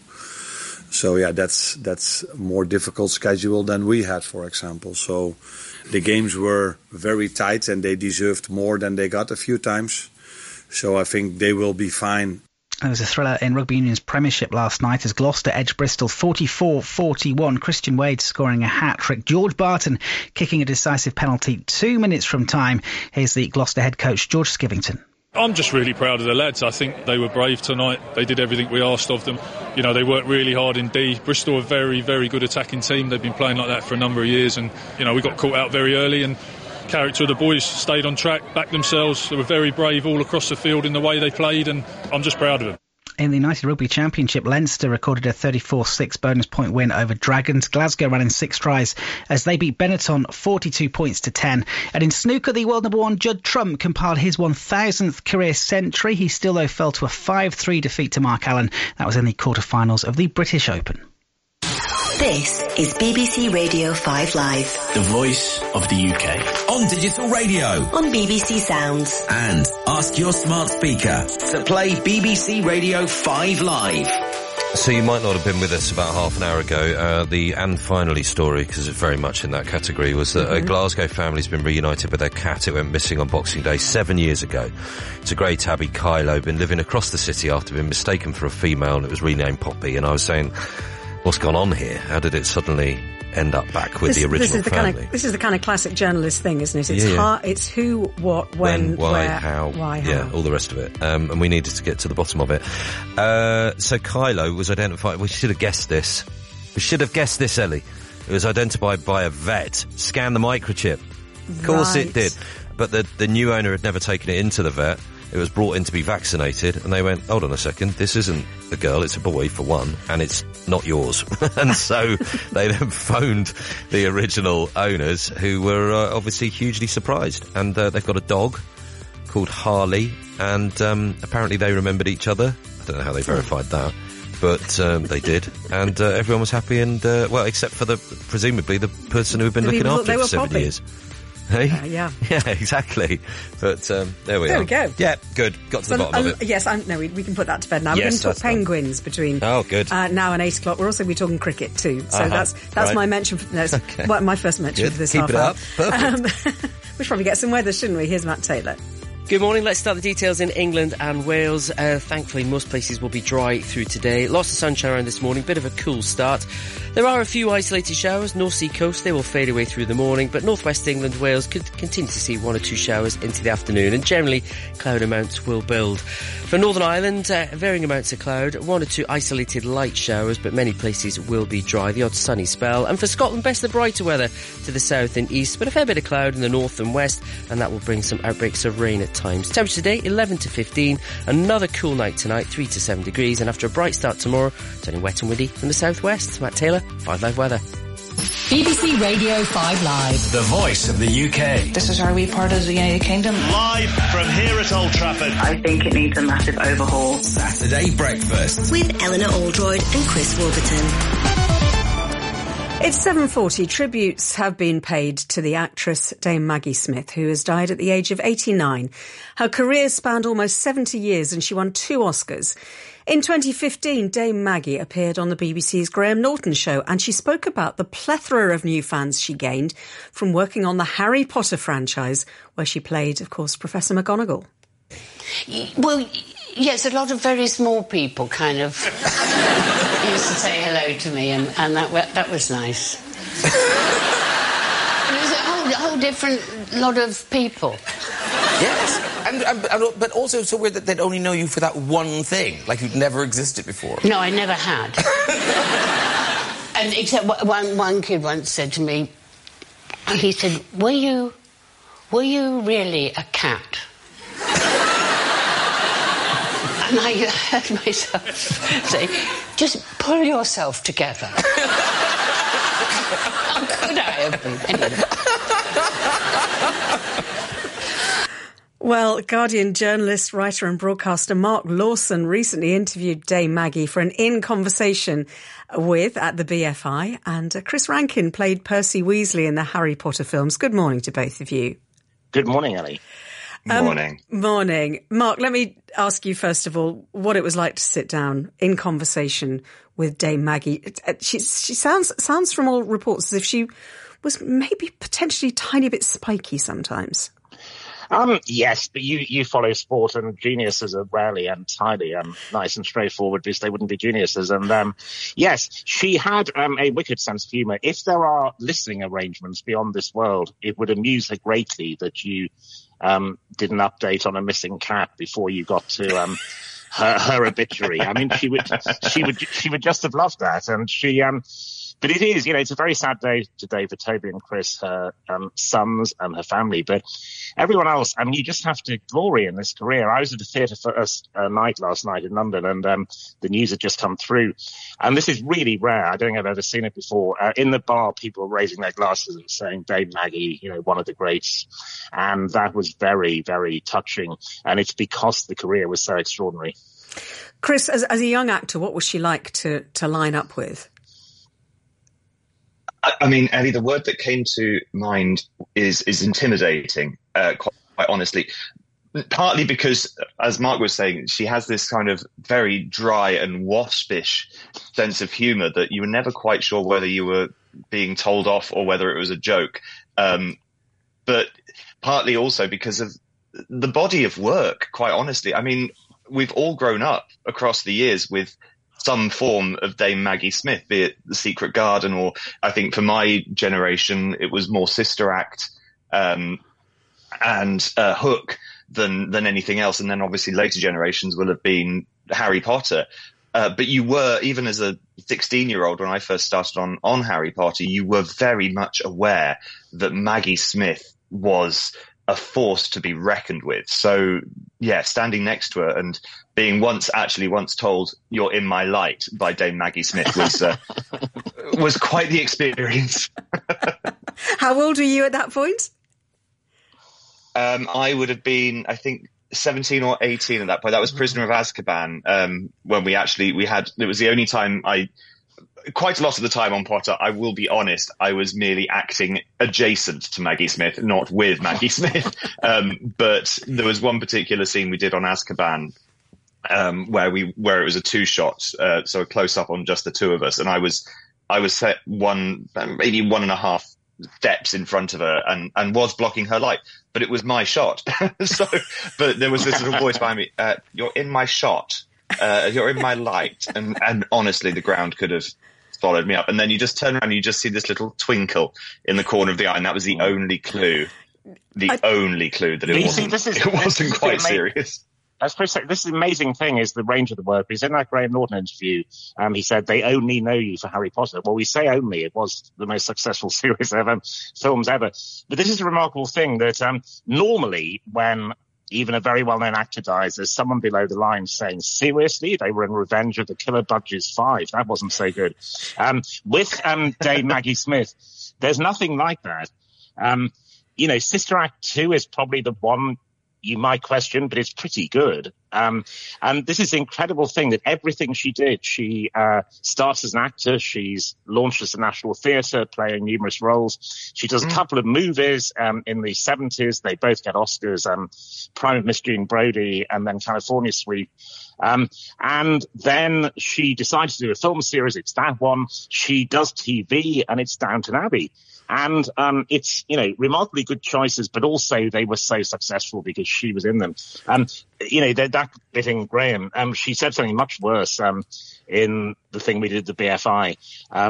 So yeah, that's a more difficult schedule than we had, for example. So the games were very tight and they deserved more than they got a few times. So I think they will be fine. There was a thriller in Rugby Union's Premiership last night as Gloucester edged Bristol 44-41. Christian Wade scoring a hat-trick. George Barton kicking a decisive penalty 2 minutes from time. Here's the Gloucester head coach, George Skivington. I'm just really proud of the lads. I think they were brave tonight. They did everything we asked of them. They worked really hard indeed. Bristol are a very, very good attacking team. They've been playing like that for a number of years, and, we got caught out very early, and character of the boys stayed on track, backed themselves. They were very brave all across the field in the way they played, and I'm just proud of them. In the United Rugby Championship, Leinster recorded a 34-6 bonus point win over Dragons. Glasgow ran in 6 tries as they beat Benetton 42 points to 10. And in snooker, the world number 1 Judd Trump compiled his 1,000th career century. He still, though, fell to a 5-3 defeat to Mark Allen. That was in the quarterfinals of the British Open. This is BBC Radio 5 Live. The voice of the UK. On digital radio. On BBC Sounds. And ask your smart speaker to play BBC Radio 5 Live. So you might not have been with us about half an hour ago. The And Finally story, because it's very much in that category, was that a Glasgow family's been reunited with their cat. It went missing on Boxing Day 7 years ago. It's a grey tabby, Kylo, been living across the city after being mistaken for a female, and it was renamed Poppy. And I was saying, what's gone on here? How did it suddenly end up back with the original family? This is the kind of classic journalist thing, isn't it? It's it's who, what, when, why, where, how. Why, how. Yeah, all the rest of it. And we needed to get to the bottom of it. So Kylo was identified. We should have guessed this. We should have guessed this, Ellie. It was identified by a vet. Scanned the microchip. Of course it did. But the new owner had never taken it into the vet. It was brought in to be vaccinated, and they went, hold on a second, this isn't a girl, it's a boy, for one, and it's not yours. And so they then phoned the original owners, who were obviously hugely surprised. And they've got a dog called Harley, and apparently they remembered each other. I don't know how they verified that, but they did. And everyone was happy, and, well, except for presumably the person who had been looking after it for 7 years. Hey? Yeah. Yeah, exactly. But there we are. There we go. Yeah, good. Got to the bottom of it. Yes, we can put that to bed now. Yes, We're going to talk penguins between now and 8 o'clock. We're also going to be talking cricket too. So that's right. My mention. Well, my first mention for this half hour. Keep it up. Perfect. We should probably get some weather, shouldn't we? Here's Matt Taylor. Good morning. Let's start the details in England and Wales. Thankfully, most places will be dry through today. Lots of sunshine around this morning. Bit of a cool start. There are a few isolated showers. North Sea coast, they will fade away through the morning. But northwest England, Wales could continue to see 1 or 2 showers into the afternoon. And generally, cloud amounts will build. For Northern Ireland, varying amounts of cloud. 1 or 2 isolated light showers, but many places will be dry. The odd sunny spell. And for Scotland, best of brighter weather to the south and east. But a fair bit of cloud in the north and west. And that will bring some outbreaks of rain at times. Temperature today 11 to 15. Another cool night tonight, 3 to 7 degrees, and after a bright start tomorrow, turning wet and windy from the southwest. Matt Taylor, 5 Live weather. BBC Radio 5 Live. The voice of the UK. This is our wee part of the United Kingdom. Live from here at Old Trafford. I think it needs a massive overhaul. Saturday breakfast with Eleanor Aldroyd and Chris Warburton. It's 7:40. Tributes have been paid to the actress Dame Maggie Smith, who has died at the age of 89. Her career spanned almost 70 years and she won 2 Oscars. In 2015, Dame Maggie appeared on the BBC's Graham Norton show, and she spoke about the plethora of new fans she gained from working on the Harry Potter franchise, where she played, of course, Professor McGonagall. Well, yes, a lot of very small people kind of used to say hello to me, and that was nice. It was a whole different lot of people. Yes, but also so weird that they'd only know you for that one thing, like you'd never existed before. No, I never had. And except one kid once said to me, he said, were you really a cat? And I heard myself say, just pull yourself together. How could I have been? Anyway. Well, Guardian journalist, writer and broadcaster Mark Lawson recently interviewed Dame Maggie for an In Conversation with at the BFI, and Chris Rankin played Percy Weasley in the Harry Potter films. Good morning to both of you. Good morning, Ellie. Morning. Morning. Mark, let me ask you first of all what it was like to sit down in conversation with Dame Maggie. She sounds from all reports as if she was maybe potentially a tiny bit spiky sometimes. Yes, but you follow sport, and geniuses are rarely entirely nice and straightforward because they wouldn't be geniuses. And yes, she had a wicked sense of humour. If there are listening arrangements beyond this world, it would amuse her greatly that you did an update on a missing cat before you got to her obituary. I mean, she would just have loved that, and she. But it is, it's a very sad day today for Toby and Chris, her sons and her family. But everyone else, you just have to glory in this career. I was at the theatre first night last night in London, and the news had just come through. And this is really rare. I don't think I've ever seen it before. In the bar, people were raising their glasses and saying, Dame Maggie, one of the greats. And that was very, very touching. And it's because the career was so extraordinary. Chris, as a young actor, what was she like to line up with? I mean, Ellie, the word that came to mind is intimidating, quite honestly. Partly because, as Mark was saying, she has this kind of very dry and waspish sense of humour that you were never quite sure whether you were being told off or whether it was a joke. But partly also because of the body of work, quite honestly. I mean, we've all grown up across the years with some form of Dame Maggie Smith, be it The Secret Garden, or I think for my generation, it was more Sister Act and Hook than anything else. And then obviously later generations will have been Harry Potter. But you were, even as a 16-year-old, when I first started on Harry Potter, you were very much aware that Maggie Smith was a force to be reckoned with. So, yeah, standing next to her and being once told, "You're in my light" by Dame Maggie Smith was quite the experience. How old were you at that point? I would have been, I think, 17 or 18 at that point. That was Prisoner of Azkaban, when it was the only time quite a lot of the time on Potter, I will be honest, I was merely acting adjacent to Maggie Smith, not with Maggie Smith. But there was one particular scene we did on Azkaban, where it was a 2-shot, so a close up on just the two of us. And I was set maybe 1.5 steps in front of her and was blocking her light, but it was my shot. But there was this little voice behind me, "You're in my shot, you're in my light." And honestly, the ground could have swallowed me up. And then you just turn around and you just see this little twinkle in the corner of the eye, and that was the only clue. Only clue that it wasn't quite serious. This is the amazing thing is the range of the word. Because in that Graham Norton interview, he said they only know you for Harry Potter. Well, we say only. It was the most successful films ever. But this is a remarkable thing that normally when even a very well-known actor dies, there's someone below the line saying, "Seriously? They were in Revenge of the Killer Budgies 5. That wasn't so good." With Dame Maggie Smith, there's nothing like that. Sister Act 2 is probably the one you might question, but it's pretty good. And this is the incredible thing that everything she did, she starts as an actor, she's launched as the National Theatre, playing numerous roles. She does a couple of movies in the 70s. They both get Oscars, Prime of Miss June Brody and then California Suite. And then she decides to do a film series. It's that one. She does TV, and it's Downton Abbey. And it's, remarkably good choices, but also they were so successful because she was in them. That bit in Graham, she said something much worse in the thing we did, the BFI.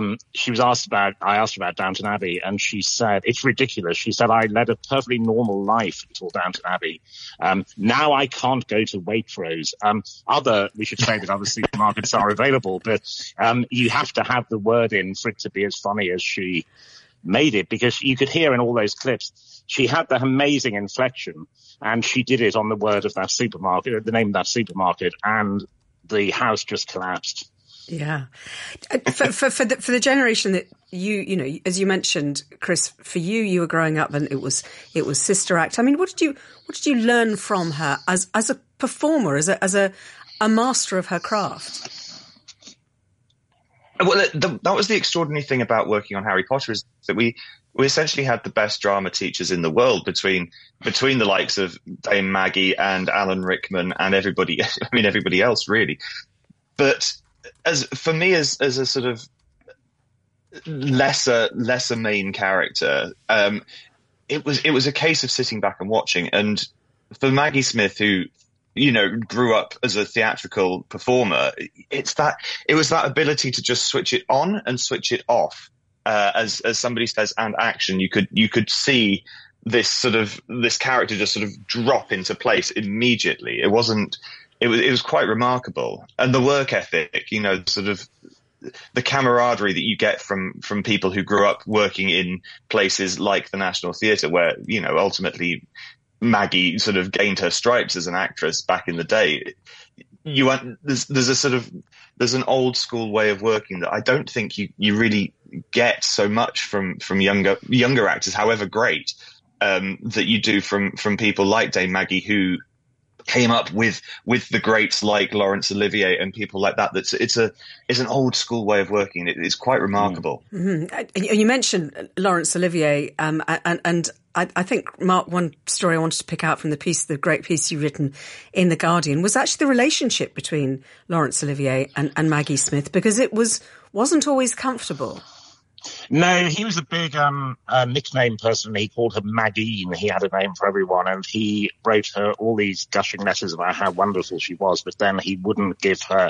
I asked her about Downton Abbey, and she said, "It's ridiculous." She said, "I led a perfectly normal life until Downton Abbey. Now I can't go to Waitrose." We should say that other supermarkets are available, but you have to have the word in for it to be as funny as she made it, because you could hear in all those clips, she had that amazing inflection, and she did it on the word of that supermarket, the name of that supermarket, and the house just collapsed. Yeah. For the generation that you as you mentioned, Chris, for you were growing up and it was Sister Act. I mean, what did you learn from her as a performer, as a master of her craft? Well, that was the extraordinary thing about working on Harry Potter, is that we essentially had the best drama teachers in the world between the likes of Dame Maggie and Alan Rickman and everybody else really. But for me as a sort of lesser main character, it was a case of sitting back and watching. And for Maggie Smith, who grew up as a theatrical performer, it was that ability to just switch it on and switch it off. As somebody says, and action, you could see this character just sort of drop into place immediately. It was quite remarkable. And the work ethic, sort of the camaraderie that you get from people who grew up working in places like the National Theatre, where, ultimately Maggie sort of gained her stripes as an actress back in the day. There's an old school way of working that I don't think you really get so much from younger actors, however great, that you do from people like Dame Maggie, who came up with the greats like Laurence Olivier and people like that. It's an old school way of working. It's quite remarkable. Mm-hmm. You mentioned Laurence Olivier, and I think, Mark, one story I wanted to pick out from the great piece you've written in The Guardian, was actually the relationship between Laurence Olivier and Maggie Smith, because it wasn't always comfortable. No, he was a big nickname person. He called her Maggine. He had a name for everyone, and he wrote her all these gushing letters about how wonderful she was, but then he wouldn't give her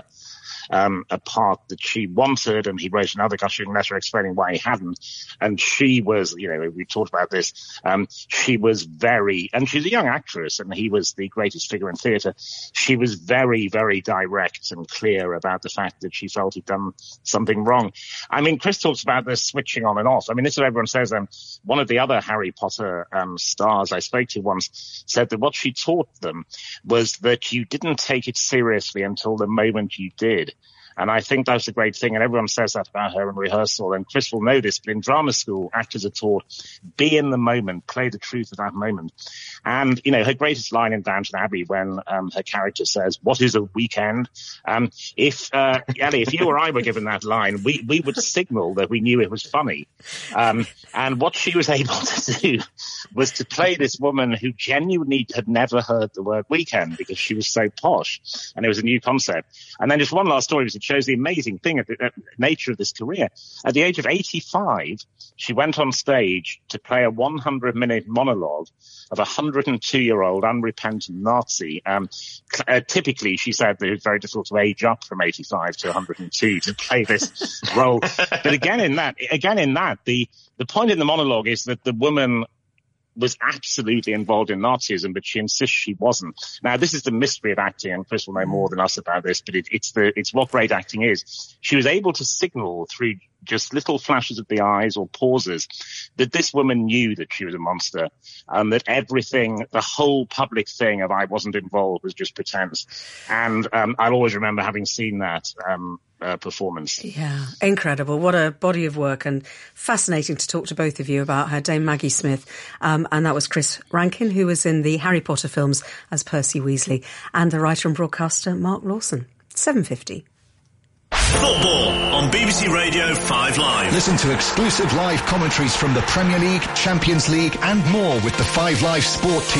a part that she wanted, and he wrote another gushing letter explaining why he hadn't. And she was, we talked about this, she was and she's a young actress, and he was the greatest figure in theatre. She was very, very direct and clear about the fact that she felt he'd done something wrong. I mean, Chris talks about this switching on and off. I mean, this is what everyone says. One of the other Harry Potter stars I spoke to once said that what she taught them was that you didn't take it seriously until the moment you did. And I think that's a great thing, and everyone says that about her in rehearsal, and Chris will know this, but in drama school, actors are taught, be in the moment, play the truth of that moment. And, her greatest line in Downton Abbey, when her character says, "What is a weekend?" If Ellie, if you or I were given that line, we would signal that we knew it was funny. And what she was able to do was to play this woman who genuinely had never heard the word weekend, because she was so posh, and it was a new concept. And then just one last story, because it shows the amazing thing, the nature of this career. At the age of 85, she went on stage to play a 100-minute monologue of a 102-year-old unrepentant Nazi. Typically, she said that it was very difficult to age up from 85 to 102 to play this role. But again in that, the point in the monologue is that the woman was absolutely involved in Nazism, but she insists she wasn't. Now, this is the mystery of acting, and Chris will know more than us about this, but it's what great acting is. She was able to signal through just little flashes of the eyes or pauses that this woman knew that she was a monster, and that everything, the whole public thing of I wasn't involved, was just pretense. And I'll always remember having seen that performance. Yeah, incredible. What a body of work, and fascinating to talk to both of you about her, Dame Maggie Smith. And that was Chris Rankin, who was in the Harry Potter films as Percy Weasley, and the writer and broadcaster Mark Lawson. 7:50. Football on BBC Radio 5 Live. Listen to exclusive live commentaries from the Premier League, Champions League and more with the 5 Live Sport team.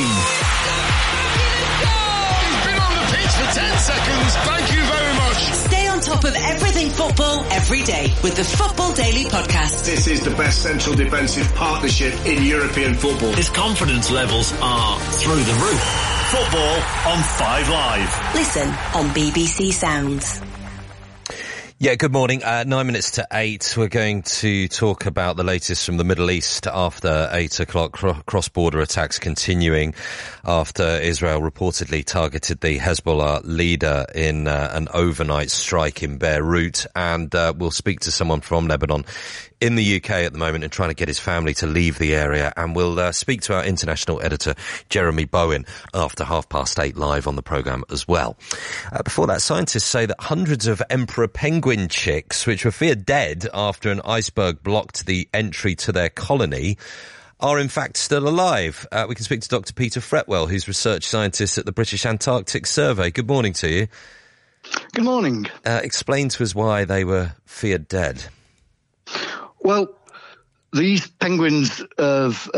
He's been on the pitch for 10 seconds. Thank you very much. Stay on top of everything football every day with the Football Daily Podcast. This is the best central defensive partnership in European football. His confidence levels are through the roof. Football on 5 Live. Listen on BBC Sounds. Yeah, good morning. 9 minutes to 8. We're going to talk about the latest from the Middle East after 8 o'clock. Cross-border attacks continuing after Israel reportedly targeted the Hezbollah leader in an overnight strike in Beirut. And we'll speak to someone from Lebanon in the UK at the moment and trying to get his family to leave the area. And we'll speak to our international editor, Jeremy Bowen, after 8:30 live on the programme as well. Before that, scientists say that hundreds of emperor penguin chicks, which were feared dead after an iceberg blocked the entry to their colony, are in fact still alive. We can speak to Dr. Peter Fretwell, who's research scientist at the British Antarctic Survey. Good morning to you. Good morning. Explain to us why they were feared dead. Well, these penguins have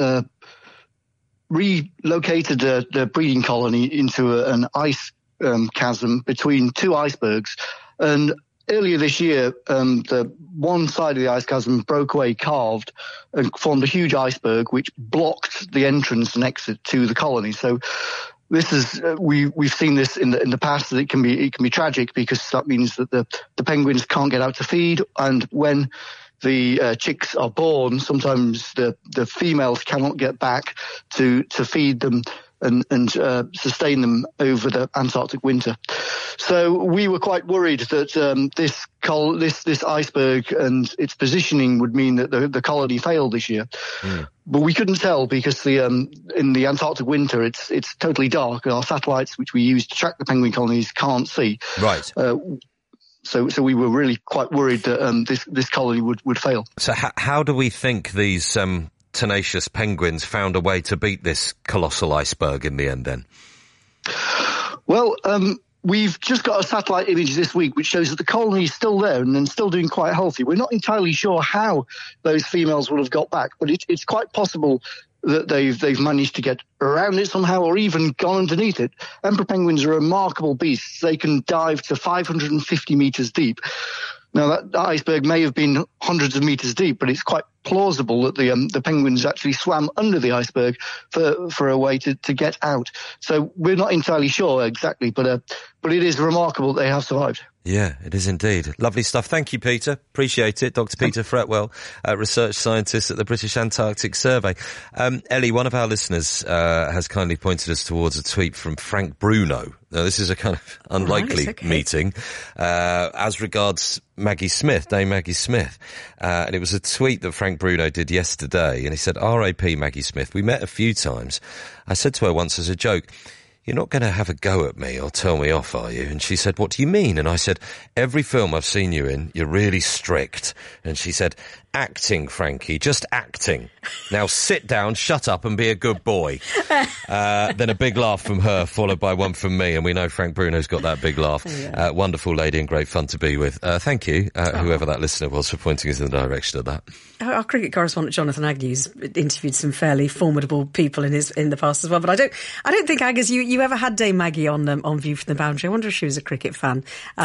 relocated their breeding colony into an ice chasm between two icebergs. And earlier this year, the one side of the ice chasm broke away, calved, and formed a huge iceberg which blocked the entrance and exit to the colony. So this is we've seen this in the past, that it can be tragic, because that means that the penguins can't get out to feed, and when the chicks are born, sometimes the females cannot get back to feed them and sustain them over the Antarctic winter. So we were quite worried that this iceberg and its positioning would mean that the colony failed this year. Mm. But we couldn't tell, because in the Antarctic winter it's totally dark. Our satellites, which we use to track the penguin colonies, can't see. Right. So we were really quite worried that this colony would fail. So how do we think these tenacious penguins found a way to beat this colossal iceberg in the end then? Well, we've just got a satellite image this week which shows that the colony is still there and still doing quite healthy. We're not entirely sure how those females will have got back, but it's quite possible that they've managed to get around it somehow or even gone underneath it. Emperor penguins are remarkable beasts. They can dive to 550 meters deep. Now, that iceberg may have been hundreds of meters deep, but it's quite plausible that the penguins actually swam under the iceberg for a way to get out. So we're not entirely sure exactly, but it is remarkable that they have survived. Yeah, it is indeed. Lovely stuff. Thank you, Peter. Appreciate it. Dr. Peter Fretwell, research scientist at the British Antarctic Survey. Ellie, one of our listeners has kindly pointed us towards a tweet from Frank Bruno. Now, this is a kind of unlikely meeting as regards Maggie Smith, Dame Maggie Smith. And it was a tweet that Frank Bruno did yesterday, and he said, R.I.P. Maggie Smith. We met a few times. I said to her once as a joke, "You're not going to have a go at me or tell me off, are you?" And she said, "What do you mean?" And I said, "Every film I've seen you in, you're really strict." And she said, "Acting, Frankie, just acting. Now sit down, shut up and be a good boy." Then a big laugh from her, followed by one from me. And we know Frank Bruno's got that big laugh. Yeah. Wonderful lady and great fun to be with. Thank you, whoever that listener was, for pointing us in the direction of that. Our cricket correspondent Jonathan Agnew's interviewed some fairly formidable people in the past as well. But I don't think, Agus, you ever had Dame Maggie on View from the Boundary. I wonder if she was a cricket fan.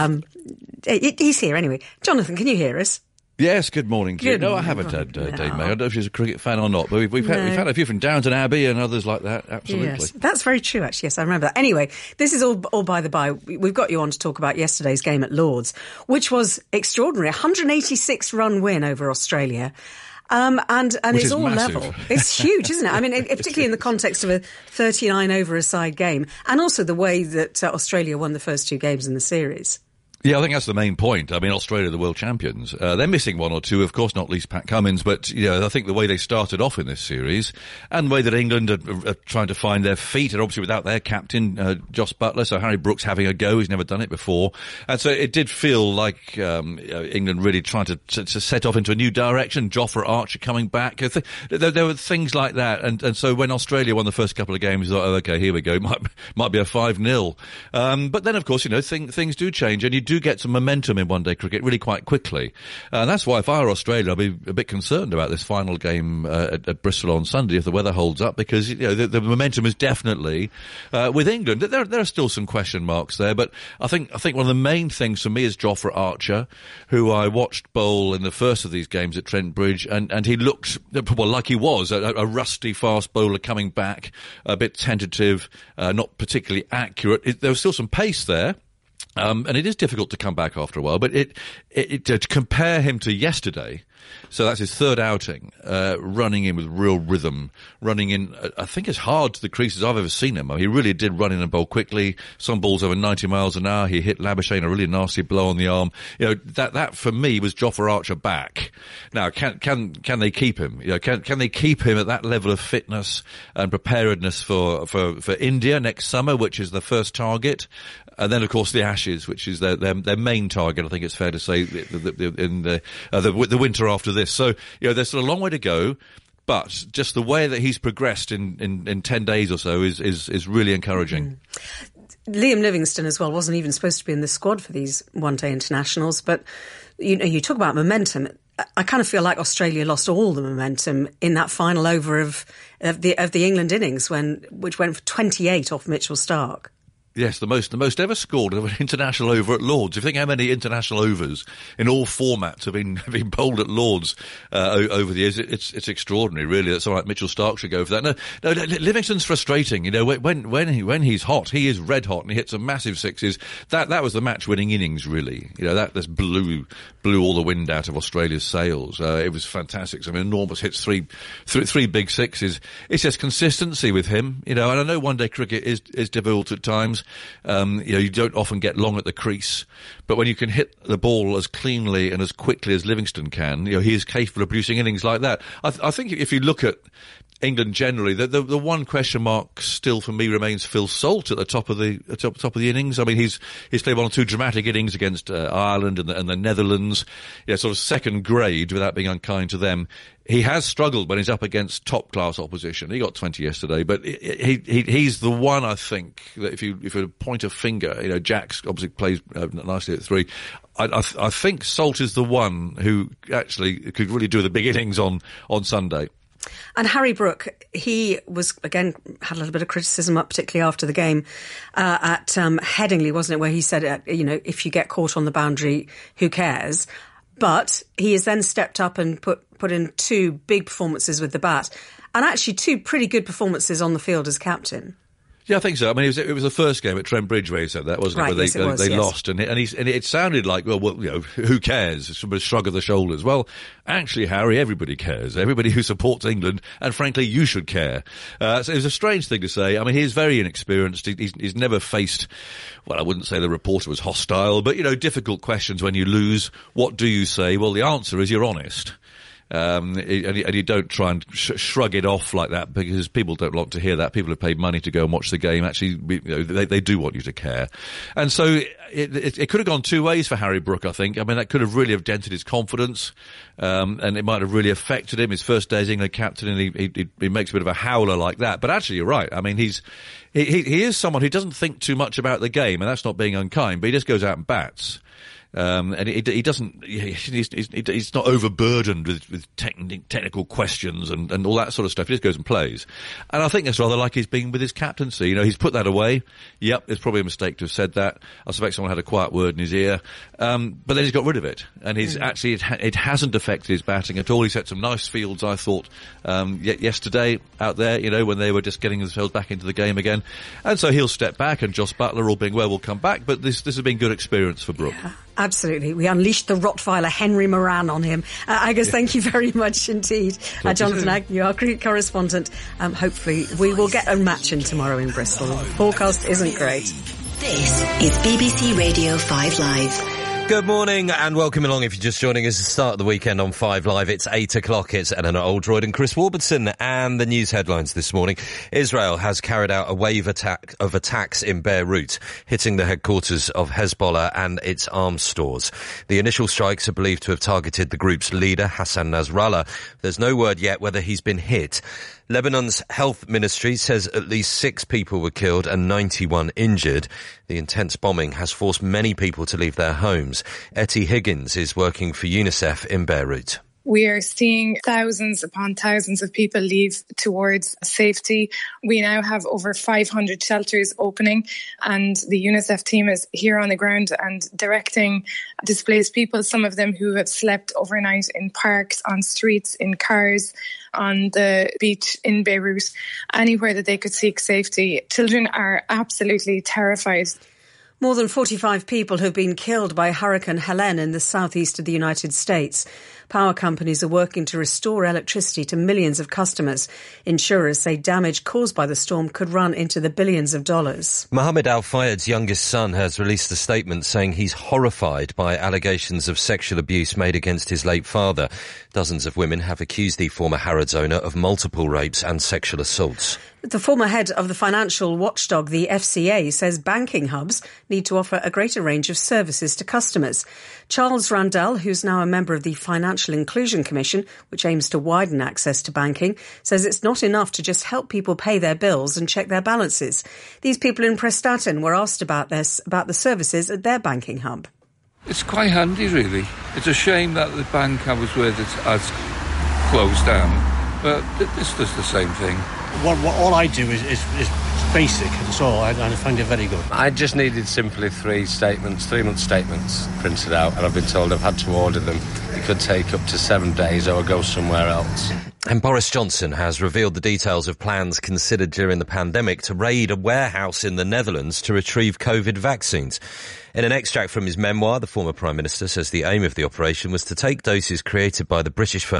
He's here anyway. Jonathan, can you hear us? Yes, good morning. No, I haven't had Dame Maggie. I don't know if she's a cricket fan or not, but we've had a few from Downton Abbey and others like that, absolutely. Yes, that's very true, actually. Yes, I remember that. Anyway, this is all by the by. We've got you on to talk about yesterday's game at Lords, which was extraordinary. 186-run win over Australia. And it's all massive. level. It's huge, isn't it? I mean, particularly in the context of a 39-over-a-side game, and also the way that Australia won the first two games in the series. Yeah, I think that's the main point. I mean, Australia are the world champions. They're missing one or two, of course, not least Pat Cummins, but I think the way they started off in this series and the way that England are trying to find their feet, and obviously without their captain, Jos Buttler, so Harry Brooks having a go. He's never done it before. And so it did feel like England really trying to set off into a new direction. Jofra Archer coming back. There were things like that. And so when Australia won the first couple of games, you thought, oh, okay, here we go. It might be a 5-0. But then, of course, things do change, and you do get some momentum in one-day cricket really quite quickly. And that's why if I were Australia, I'd be a bit concerned about this final game at Bristol on Sunday if the weather holds up, because the momentum is definitely with England. There are still some question marks there, but I think one of the main things for me is Jofra Archer, who I watched bowl in the first of these games at Trent Bridge, and he looked, well, like he was, a rusty fast bowler coming back, a bit tentative, not particularly accurate. There was still some pace there. And it is difficult to come back after a while, but to compare him to yesterday, so that's his third outing, running in with real rhythm, running in, I think as hard to the creases I've ever seen him. I mean, he really did run in and bowl quickly, some balls over 90 miles an hour. He hit Labuschagne a really nasty blow on the arm. That for me was Jofra Archer back. Now, can they keep him? Can they keep him at that level of fitness and preparedness for India next summer, which is the first target? And then, of course, the Ashes, which is their main target, I think it's fair to say, in the winter after this. So, there's still a long way to go, but just the way that he's progressed in 10 days or so is really encouraging. Liam Livingstone as well wasn't even supposed to be in the squad for these one-day internationals, but you talk about momentum. I kind of feel like Australia lost all the momentum in that final over of the England innings, which went for 28 off Mitchell Starc. Yes, the most ever scored of an international over at Lords. If you think how many international overs in all formats have been bowled at Lords over the years, it's extraordinary, really. That's all right. Mitchell Starc should go for that. No, Livingstone's frustrating. When he's hot, he is red hot, and he hits some massive sixes. That was the match-winning innings, really. That just blew all the wind out of Australia's sails. It was fantastic. Some enormous hits, three big sixes. It's just consistency with him. And I know one-day cricket is difficult at times. You don't often get long at the crease, but when you can hit the ball as cleanly and as quickly as Livingstone can, he is capable of producing innings like that. I think if you look at England generally. The one question mark still for me remains Phil Salt at the top of the innings. I mean, he's played one or two dramatic innings against Ireland and the Netherlands. Yeah, sort of second grade without being unkind to them. He has struggled when he's up against top class opposition. He got 20 yesterday, but he's the one, I think, that if you point a finger, Jack's obviously plays nicely at 3. I think Salt is the one who actually could really do the big innings on Sunday. And Harry Brook, he was, again, had a little bit of criticism up, particularly after the game at Headingley, wasn't it, where he said, if you get caught on the boundary, who cares? But he has then stepped up and put in 2 big performances with the bat, and actually 2 pretty good performances on the field as captain. Yeah, I think so. I mean, it was the first game at Trent Bridge where he said that, wasn't it? Where they lost, and it sounded like, well, who cares? It's a shrug of the shoulders. Well, actually, Harry, everybody cares. Everybody who supports England, and frankly, you should care. So it was a strange thing to say. I mean, he's very inexperienced. He's never faced, well, I wouldn't say the reporter was hostile, but difficult questions when you lose. What do you say? Well, the answer is you're honest. And you don't try and shrug it off like that, because people don't like to hear that. People have paid money to go and watch the game. Actually, they do want you to care. And so it could have gone 2 ways for Harry Brook, I think. I mean, that could have really dented his confidence, and it might have really affected him. His first day as England captain, and he makes a bit of a howler like that. But actually, you're right. I mean, he is someone who doesn't think too much about the game, and that's not being unkind, but he just goes out and bats. And he doesn't, he's not overburdened with technical questions and all that sort of stuff. He just goes and plays. And I think that's rather like he's been with his captaincy. He's put that away. Yep, it's probably a mistake to have said that. I suspect someone had a quiet word in his ear. But then he's got rid of it. And actually, it hasn't affected his batting at all. He's had some nice fields, I thought, yesterday out there, when they were just getting themselves back into the game again. And so he'll step back, and Joss Buttler, all being well, will come back. But this has been good experience for Brook. Yeah. Absolutely. We unleashed the Rottweiler Henry Moran on him. Angus, thank you very much indeed. Jonathan Agnew, our Greek correspondent. Hopefully we will get a match in tomorrow in Bristol. The forecast isn't great. This is BBC Radio 5 Live. Good morning and welcome along. If you're just joining us, the start of the weekend on 5 Live. It's 8 o'clock. It's Eleanor Oldroyd and Chris Warburton. And the news headlines this morning. Israel has carried out a wave of attacks in Beirut, hitting the headquarters of Hezbollah and its arms stores. The initial strikes are believed to have targeted the group's leader, Hassan Nasrallah. There's no word yet whether he's been hit. Lebanon's health ministry says at least 6 people were killed and 91 injured. The intense bombing has forced many people to leave their homes. Etty Higgins is working for UNICEF in Beirut. We are seeing thousands upon thousands of people leave towards safety. We now have over 500 shelters opening, and the UNICEF team is here on the ground and directing displaced people, some of them who have slept overnight in parks, on streets, in cars, on the beach in Beirut, anywhere that they could seek safety. Children are absolutely terrified. More than 45 people have been killed by Hurricane Helene in the southeast of the United States. Power companies are working to restore electricity to millions of customers. Insurers say damage caused by the storm could run into the billions of dollars. Mohammed Al-Fayed's youngest son has released a statement saying he's horrified by allegations of sexual abuse made against his late father. Dozens of women have accused the former Harrods owner of multiple rapes and sexual assaults. The former head of the financial watchdog, the FCA, says banking hubs need to offer a greater range of services to customers. Charles Randell, who's now a member of the Financial Inclusion Commission, which aims to widen access to banking, says it's not enough to just help people pay their bills and check their balances. These people in Prestatyn were asked about the services at their banking hub. It's quite handy, really. It's a shame that the bank I was with has closed down, but this does the same thing. All I do is basic, and so I find it very good. I just needed simply 3 month statements printed out, and I've been told I've had to order them. It could take up to 7 days or go somewhere else. And Boris Johnson has revealed the details of plans considered during the pandemic to raid a warehouse in the Netherlands to retrieve COVID vaccines. In an extract from his memoir, the former Prime Minister says the aim of the operation was to take doses created by the British